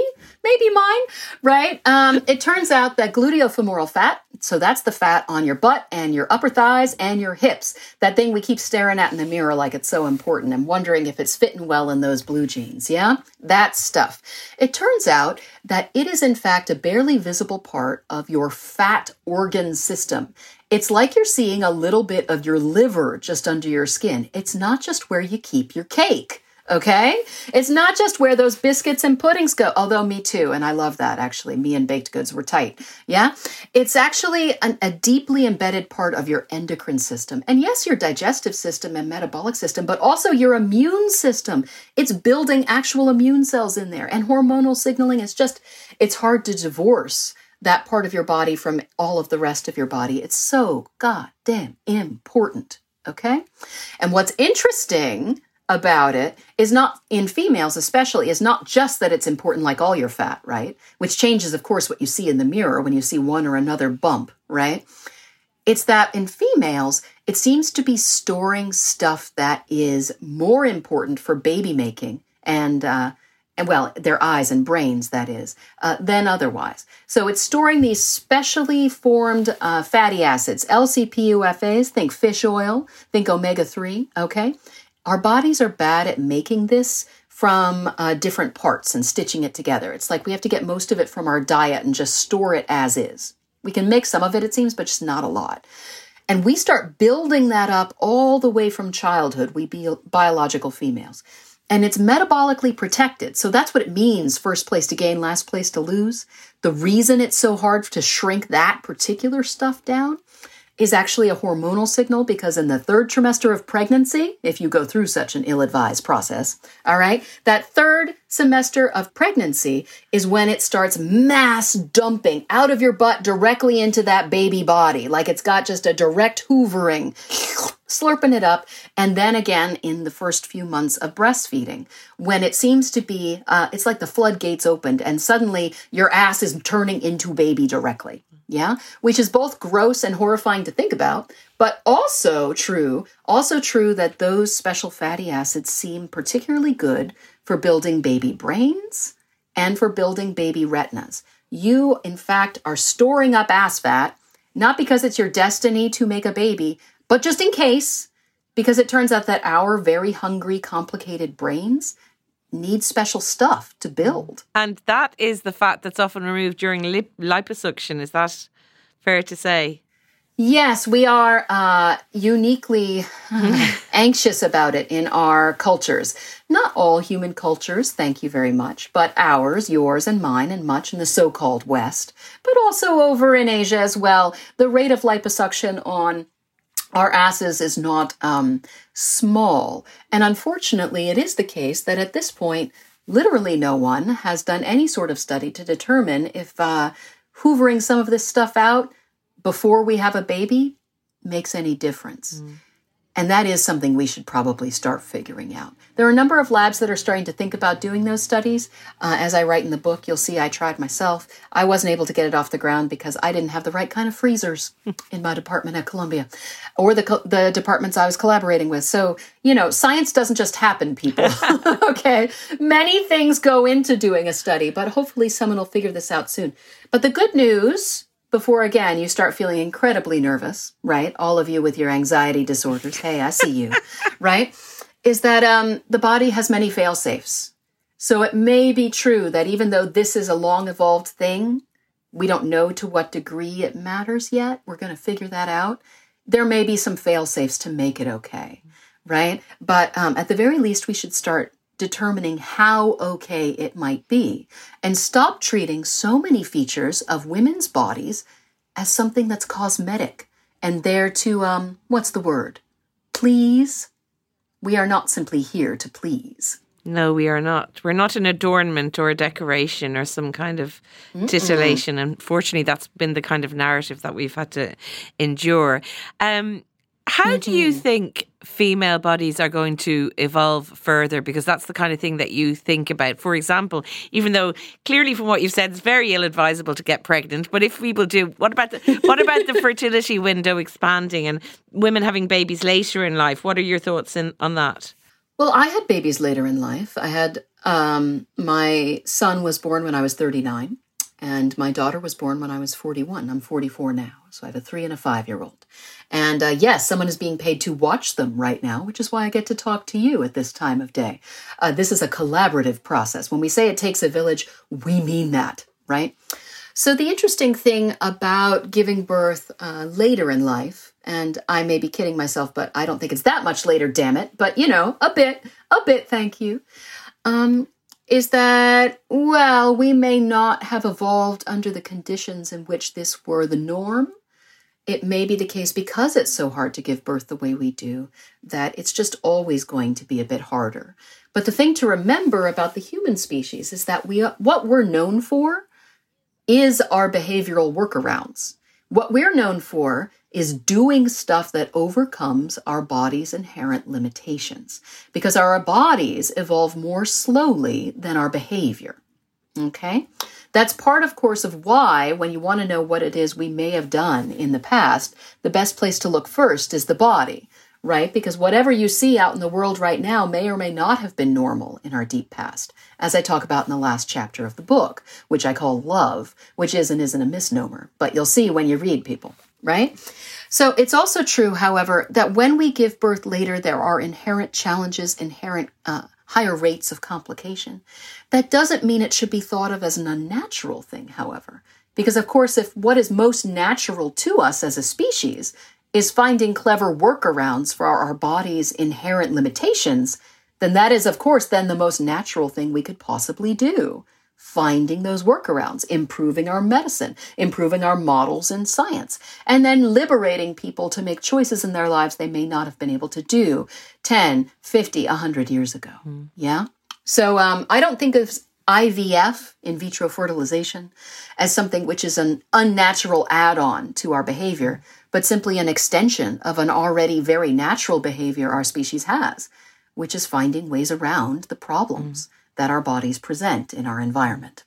mine, right? It turns out that gluteofemoral fat, so that's the fat on your butt and your upper thighs and your hips, that thing we keep staring at in the mirror like it's so important and wondering if it's fitting well in those blue jeans, yeah? That stuff. It turns out that it is, in fact, a barely visible part of your fat organ system. It's like you're seeing a little bit of your liver just under your skin. It's not just where you keep your cake, okay? It's not just where those biscuits and puddings go, although me too, and I love that, actually. Me and baked goods were tight, yeah? It's actually a deeply embedded part of your endocrine system. And yes, your digestive system and metabolic system, but also your immune system. It's building actual immune cells in there. And hormonal signaling is it's hard to divorce that part of your body from all of the rest of your body. It's so goddamn important, okay? And what's interesting about it is not, in females especially, is not just that it's important like all your fat, right? Which changes, of course, what you see in the mirror when you see one or another bump, right? It's that in females, it seems to be storing stuff that is more important for baby making and well, their eyes and brains, that is, than otherwise. So it's storing these specially formed fatty acids, LCPUFAs, think fish oil, think omega-3, okay? Our bodies are bad at making this from different parts and stitching it together. It's like we have to get most of it from our diet and just store it as is. We can make some of it, it seems, but just not a lot. And we start building that up all the way from childhood, we biological females. And it's metabolically protected. So that's what it means, first place to gain, last place to lose. The reason it's so hard to shrink that particular stuff down is actually a hormonal signal, because in the third trimester of pregnancy, if you go through such an ill-advised process, all right, that third semester of pregnancy is when it starts mass dumping out of your butt directly into that baby body, like it's got just a direct hoovering, slurping it up. And then again in the first few months of breastfeeding, when it seems to be, it's like the floodgates opened and suddenly your ass is turning into baby directly. Yeah, which is both gross and horrifying to think about, but also true that those special fatty acids seem particularly good for building baby brains and for building baby retinas. You, in fact, are storing up ass fat, not because it's your destiny to make a baby, but just in case, because it turns out that our very hungry, complicated brains need special stuff to build. And that is the fat that's often removed during liposuction. Is that fair to say? Yes, we are uniquely anxious about it in our cultures. Not all human cultures, thank you very much, but ours, yours, and mine, and much in the so-called West, but also over in Asia as well. The rate of liposuction on our asses is not small. And unfortunately, it is the case that at this point, literally no one has done any sort of study to determine if hoovering some of this stuff out before we have a baby makes any difference. And that is something we should probably start figuring out. There are a number of labs that are starting to think about doing those studies. As I write in the book, you'll see I tried myself. I wasn't able to get it off the ground because I didn't have the right kind of freezers in my department at Columbia or the departments I was collaborating with. So, science doesn't just happen, people. Okay. Many things go into doing a study, but hopefully someone will figure this out soon. But the good news, before, again, you start feeling incredibly nervous, right? All of you with your anxiety disorders. Hey, I see you, right? Is that the body has many fail-safes. So it may be true that even though this is a long-evolved thing, we don't know to what degree it matters yet. We're going to figure that out. There may be some fail-safes to make it okay, right? But at the very least, we should start determining how okay it might be and stop treating so many features of women's bodies as something that's cosmetic and there to, what's the word? Please. We are not simply here to please. No, we are not. We're not an adornment or a decoration or some kind of titillation. Unfortunately, that's been the kind of narrative that we've had to endure. How do you think female bodies are going to evolve further? Because that's the kind of thing that you think about. For example, even though clearly from what you've said, it's very ill-advisable to get pregnant. But if people do, what about the fertility window expanding and women having babies later in life? What are your thoughts on that? Well, I had babies later in life. I had my son was born when I was 39. And my daughter was born when I was 41. I'm 44 now. So I have a 3 and a 5-year-old. And yes, someone is being paid to watch them right now, which is why I get to talk to you at this time of day. This is a collaborative process. When we say it takes a village, we mean that, right? So the interesting thing about giving birth later in life, and I may be kidding myself, but I don't think it's that much later, damn it. But, a bit, thank you. Is that, well, we may not have evolved under the conditions in which this were the norm. It may be the case because it's so hard to give birth the way we do, that it's just always going to be a bit harder. But the thing to remember about the human species is that what we're known for is our behavioral workarounds. What we're known for is doing stuff that overcomes our body's inherent limitations, because our bodies evolve more slowly than our behavior. Okay? That's part, of course, of why, when you want to know what it is we may have done in the past, the best place to look first is the body, right? Because whatever you see out in the world right now may or may not have been normal in our deep past, as I talk about in the last chapter of the book, which I call Love, which is and isn't a misnomer, but you'll see when you read, people, right? So it's also true, however, that when we give birth later, there are inherent challenges, inherent higher rates of complication. That doesn't mean it should be thought of as an unnatural thing, however, because, of course, if what is most natural to us as a species is finding clever workarounds for our body's inherent limitations, then that is, of course, then the most natural thing we could possibly do. Finding those workarounds, improving our medicine, improving our models in science, and then liberating people to make choices in their lives they may not have been able to do 10, 50, 100 years ago. Yeah? So I don't think of IVF, in vitro fertilization, as something which is an unnatural add-on to our behavior, but simply an extension of an already very natural behavior our species has, which is finding ways around the problems that our bodies present in our environment.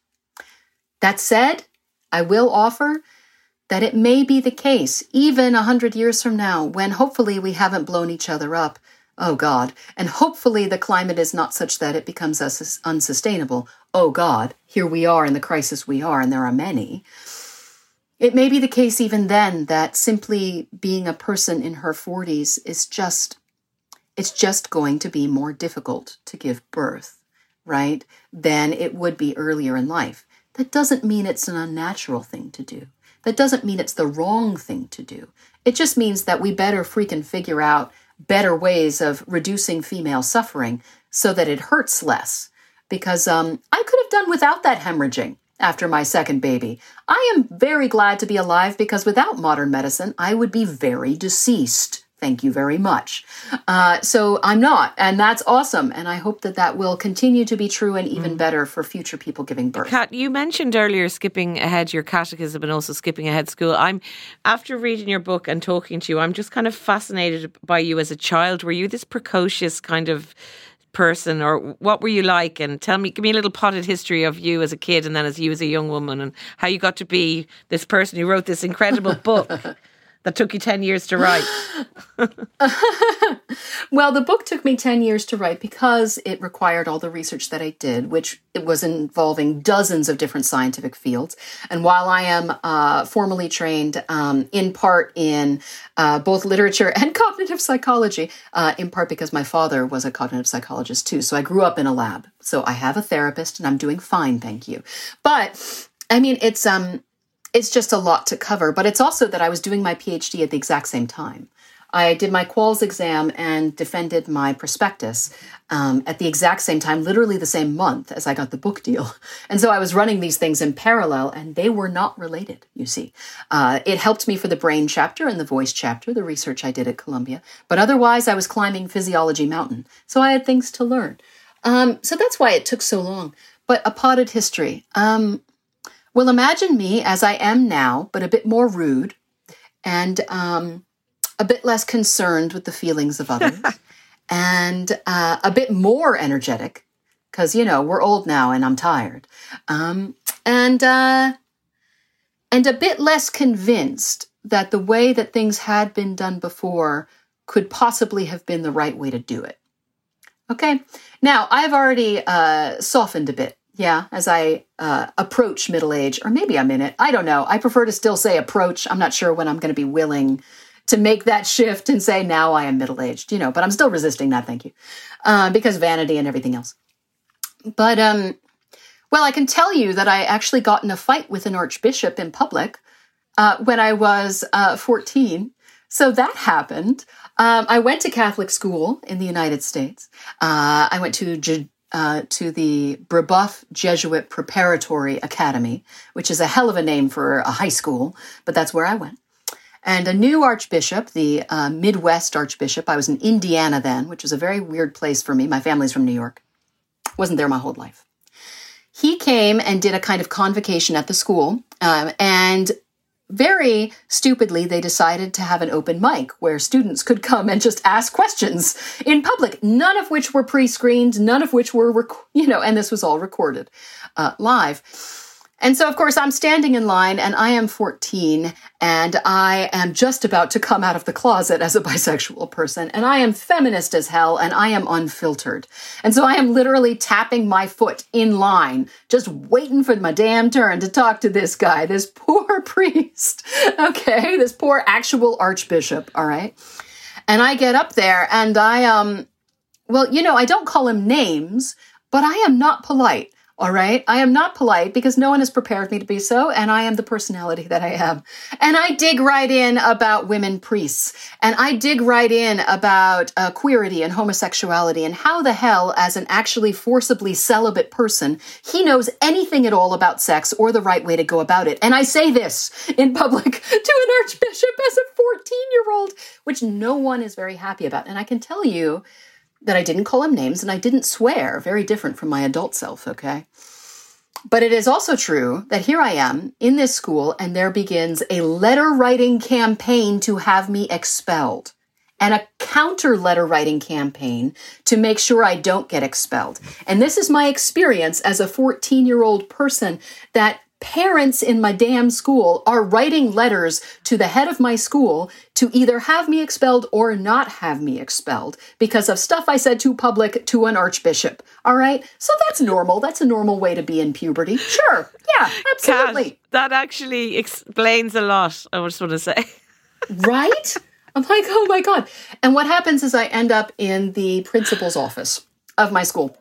That said, I will offer that it may be the case, even 100 years from now, when hopefully we haven't blown each other up, oh God, and hopefully the climate is not such that it becomes unsustainable, oh God, here we are in the crisis we are, and there are many. It may be the case even then that simply being a person in her 40s is it's just going to be more difficult to give birth, right, than it would be earlier in life. That doesn't mean it's an unnatural thing to do. That doesn't mean it's the wrong thing to do. It just means that we better freaking figure out better ways of reducing female suffering so that it hurts less. Because I could have done without that hemorrhaging after my second baby. I am very glad to be alive because without modern medicine, I would be very deceased. Thank you very much. So I'm not, and that's awesome. And I hope that that will continue to be true and even better for future people giving birth. Kat, you mentioned earlier skipping ahead your catechism and also skipping ahead school. After reading your book and talking to you, I'm just kind of fascinated by you as a child. Were you this precocious kind of person, or what were you like? And give me a little potted history of you as a kid and then as you as a young woman, and how you got to be this person who wrote this incredible book that took you 10 years to write. Well, the book took me 10 years to write because it required all the research that I did, which it was involving dozens of different scientific fields. And while I am formally trained in part in both literature and cognitive psychology, in part because my father was a cognitive psychologist too. So I grew up in a lab. So I have a therapist and I'm doing fine, thank you. But I mean, it's just a lot to cover, but it's also that I was doing my PhD at the exact same time. I did my quals exam and defended my prospectus at the exact same time, literally the same month as I got the book deal. And so I was running these things in parallel, and they were not related, you see. It helped me for the brain chapter and the voice chapter, the research I did at Columbia. But otherwise, I was climbing Physiology Mountain, so I had things to learn. So that's why it took so long. But a potted history. Well, imagine me as I am now, but a bit more rude, and a bit less concerned with the feelings of others, and a bit more energetic, because, we're old now and I'm tired, and a bit less convinced that the way that things had been done before could possibly have been the right way to do it. Okay, now I've already softened a bit, as I approach middle age, or maybe I'm in it. I don't know. I prefer to still say approach. I'm not sure when I'm going to be willing to make that shift and say, now I am middle-aged, but I'm still resisting that, thank you, because vanity and everything else. But, well, I can tell you that I actually got in a fight with an archbishop in public when I was 14. So that happened. I went to Catholic school in the United States. I went to the Brebeuf Jesuit Preparatory Academy, which is a hell of a name for a high school, but that's where I went. And a new archbishop, the Midwest archbishop, I was in Indiana then, which was a very weird place for me. My family's from New York. Wasn't there my whole life. He came and did a kind of convocation at the school, and very stupidly, they decided to have an open mic where students could come and just ask questions in public, none of which were pre-screened, none of which were, and this was all recorded live. And so, of course, I'm standing in line, and I am 14, and I am just about to come out of the closet as a bisexual person, and I am feminist as hell, and I am unfiltered. And so I am literally tapping my foot in line, just waiting for my damn turn to talk to this guy, this poor priest, okay, this poor actual archbishop, all right? And I get up there, and I don't call him names, but I am not polite. All right. I am not polite because no one has prepared me to be so. And I am the personality that I am. And I dig right in about women priests. And I dig right in about queerity and homosexuality and how the hell, as an actually forcibly celibate person, he knows anything at all about sex or the right way to go about it. And I say this in public to an archbishop as a 14-year-old, which no one is very happy about. And I can tell you that I didn't call him names and I didn't swear, very different from my adult self, okay? But it is also true that here I am in this school and there begins a letter-writing campaign to have me expelled and a counter letter-writing campaign to make sure I don't get expelled. And this is my experience as a 14-year-old person, that parents in my damn school are writing letters to the head of my school to either have me expelled or not have me expelled because of stuff I said too public to an archbishop. All right? So that's normal. That's a normal way to be in puberty. Sure. Yeah, absolutely. Kat, that actually explains a lot, I just want to say. Right? I'm like, oh my God. And what happens is I end up in the principal's office of my school.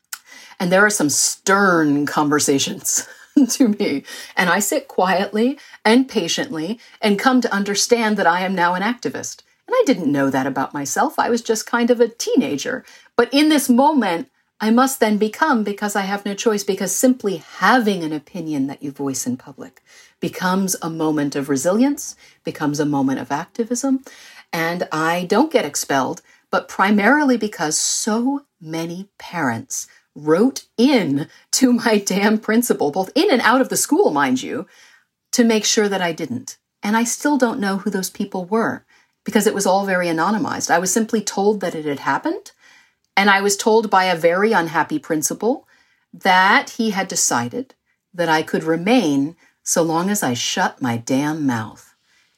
And there are some stern conversations to me. And I sit quietly and patiently and come to understand that I am now an activist. And I didn't know that about myself. I was just kind of a teenager. But in this moment, I must then become, because I have no choice, because simply having an opinion that you voice in public becomes a moment of resilience, becomes a moment of activism. And I don't get expelled, but primarily because so many parents wrote in to my damn principal, both in and out of the school, mind you, to make sure that I didn't. And I still don't know who those people were because it was all very anonymized. I was simply told that it had happened. And I was told by a very unhappy principal that he had decided that I could remain so long as I shut my damn mouth.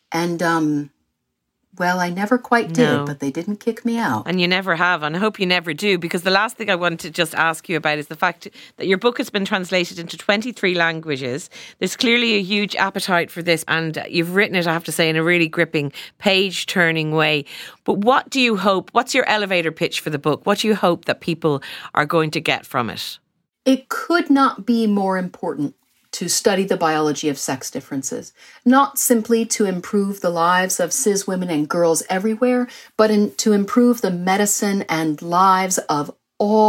And, well, I never quite did, but they didn't kick me out. And you never have, and I hope you never do, because the last thing I want to just ask you about is the fact that your book has been translated into 23 languages. There's clearly a huge appetite for this, and you've written it, I have to say, in a really gripping, page-turning way. But what do you hope, what's your elevator pitch for the book? What do you hope that people are going to get from it? It could not be more important to study the biology of sex differences, not simply to improve the lives of cis women and girls everywhere, but to improve the medicine and lives of all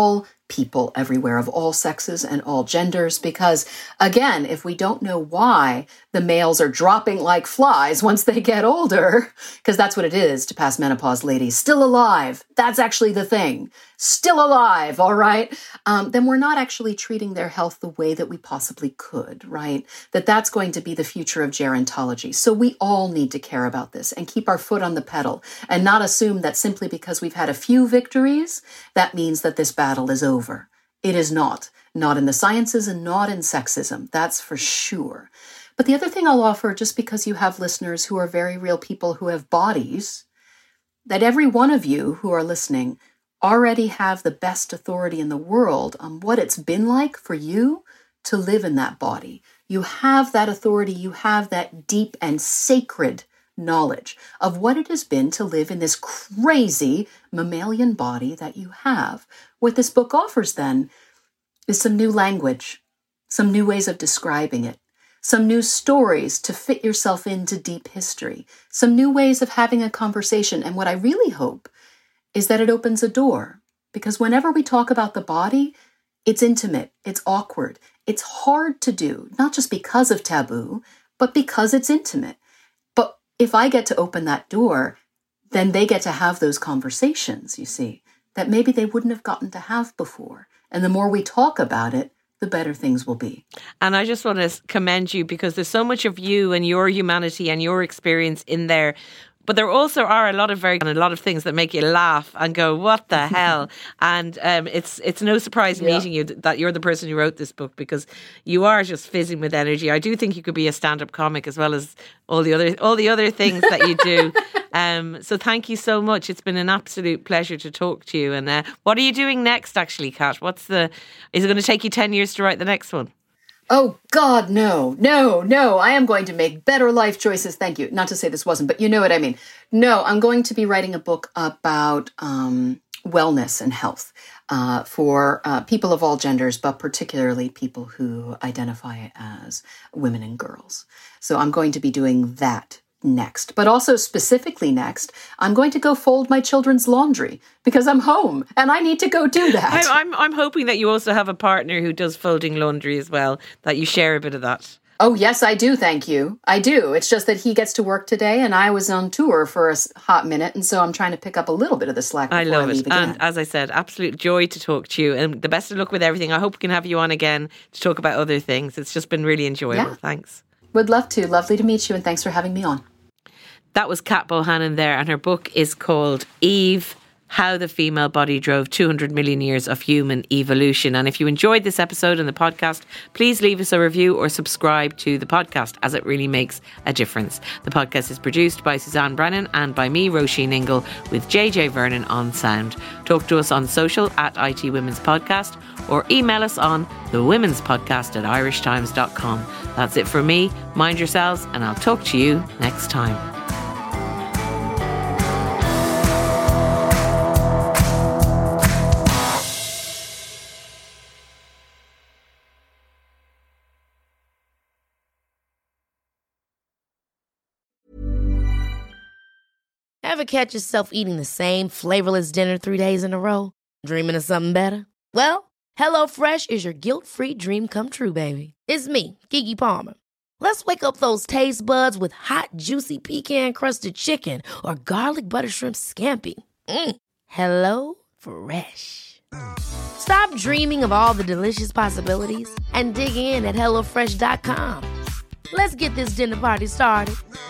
people everywhere of all sexes and all genders, because again, if we don't know why the males are dropping like flies once they get older, because that's what it is to pass menopause, ladies, still alive. That's actually the thing. Still alive, all right? Then we're not actually treating their health the way that we possibly could, right? That's going to be the future of gerontology. So we all need to care about this and keep our foot on the pedal and not assume that simply because we've had a few victories, that means that this battle is over. It is not. Not in the sciences and not in sexism. That's for sure. But the other thing I'll offer, just because you have listeners who are very real people who have bodies, that every one of you who are listening already have the best authority in the world on what it's been like for you to live in that body. You have that authority. You have that deep and sacred knowledge of what it has been to live in this crazy mammalian body that you have. What this book offers then is some new language, some new ways of describing it, some new stories to fit yourself into deep history, some new ways of having a conversation. And what I really hope is that it opens a door, because whenever we talk about the body, it's intimate, it's awkward, it's hard to do, not just because of taboo, but because it's intimate. But if I get to open that door, then they get to have those conversations, you see, that maybe they wouldn't have gotten to have before. And the more we talk about it, the better things will be. And I just want to commend you, because there's so much of you and your humanity and your experience in there. But there also are a lot of things that make you laugh and go, what the hell? And it's no surprise meeting you that you're the person who wrote this book, because you are just fizzing with energy. I do think you could be a stand-up comic as well as all the other things that you do. So thank you so much. It's been an absolute pleasure to talk to you. And what are you doing next, actually, Kat? Is it going to take you 10 years to write the next one? Oh, God, no. I am going to make better life choices. Thank you. Not to say this wasn't, but you know what I mean. No, I'm going to be writing a book about wellness and health for people of all genders, but particularly people who identify as women and girls. So I'm going to be doing that next, but also specifically next, I'm going to go fold my children's laundry because I'm home and I need to go do that. I'm hoping that you also have a partner who does folding laundry as well, that you share a bit of that. Oh, yes, I do. Thank you. I do. It's just that he gets to work today and I was on tour for a hot minute. And so I'm trying to pick up a little bit of the slack before I love it. And as I said, absolute joy to talk to you, and the best of luck with everything. I hope we can have you on again to talk about other things. It's just been really enjoyable. Yeah. Thanks. Would love to. Lovely to meet you. And thanks for having me on. That was Kat Bohannon there, and her book is called Eve, How the Female Body Drove 200 Million Years of Human Evolution. And if you enjoyed this episode and the podcast, please leave us a review or subscribe to the podcast, as it really makes a difference. The podcast is produced by Suzanne Brennan and by me, Roisin Ingle, with JJ Vernon on sound. Talk to us on social at IT Women's Podcast, or email us on thewomenspodcast@irishtimes.com. That's it for me. Mind yourselves, and I'll talk to you next time. Ever catch yourself eating the same flavorless dinner 3 days in a row? Dreaming of something better? Well, HelloFresh is your guilt-free dream come true, baby. It's me, Keke Palmer. Let's wake up those taste buds with hot, juicy pecan-crusted chicken or garlic butter shrimp scampi. HelloFresh. Stop dreaming of all the delicious possibilities and dig in at HelloFresh.com. Let's get this dinner party started.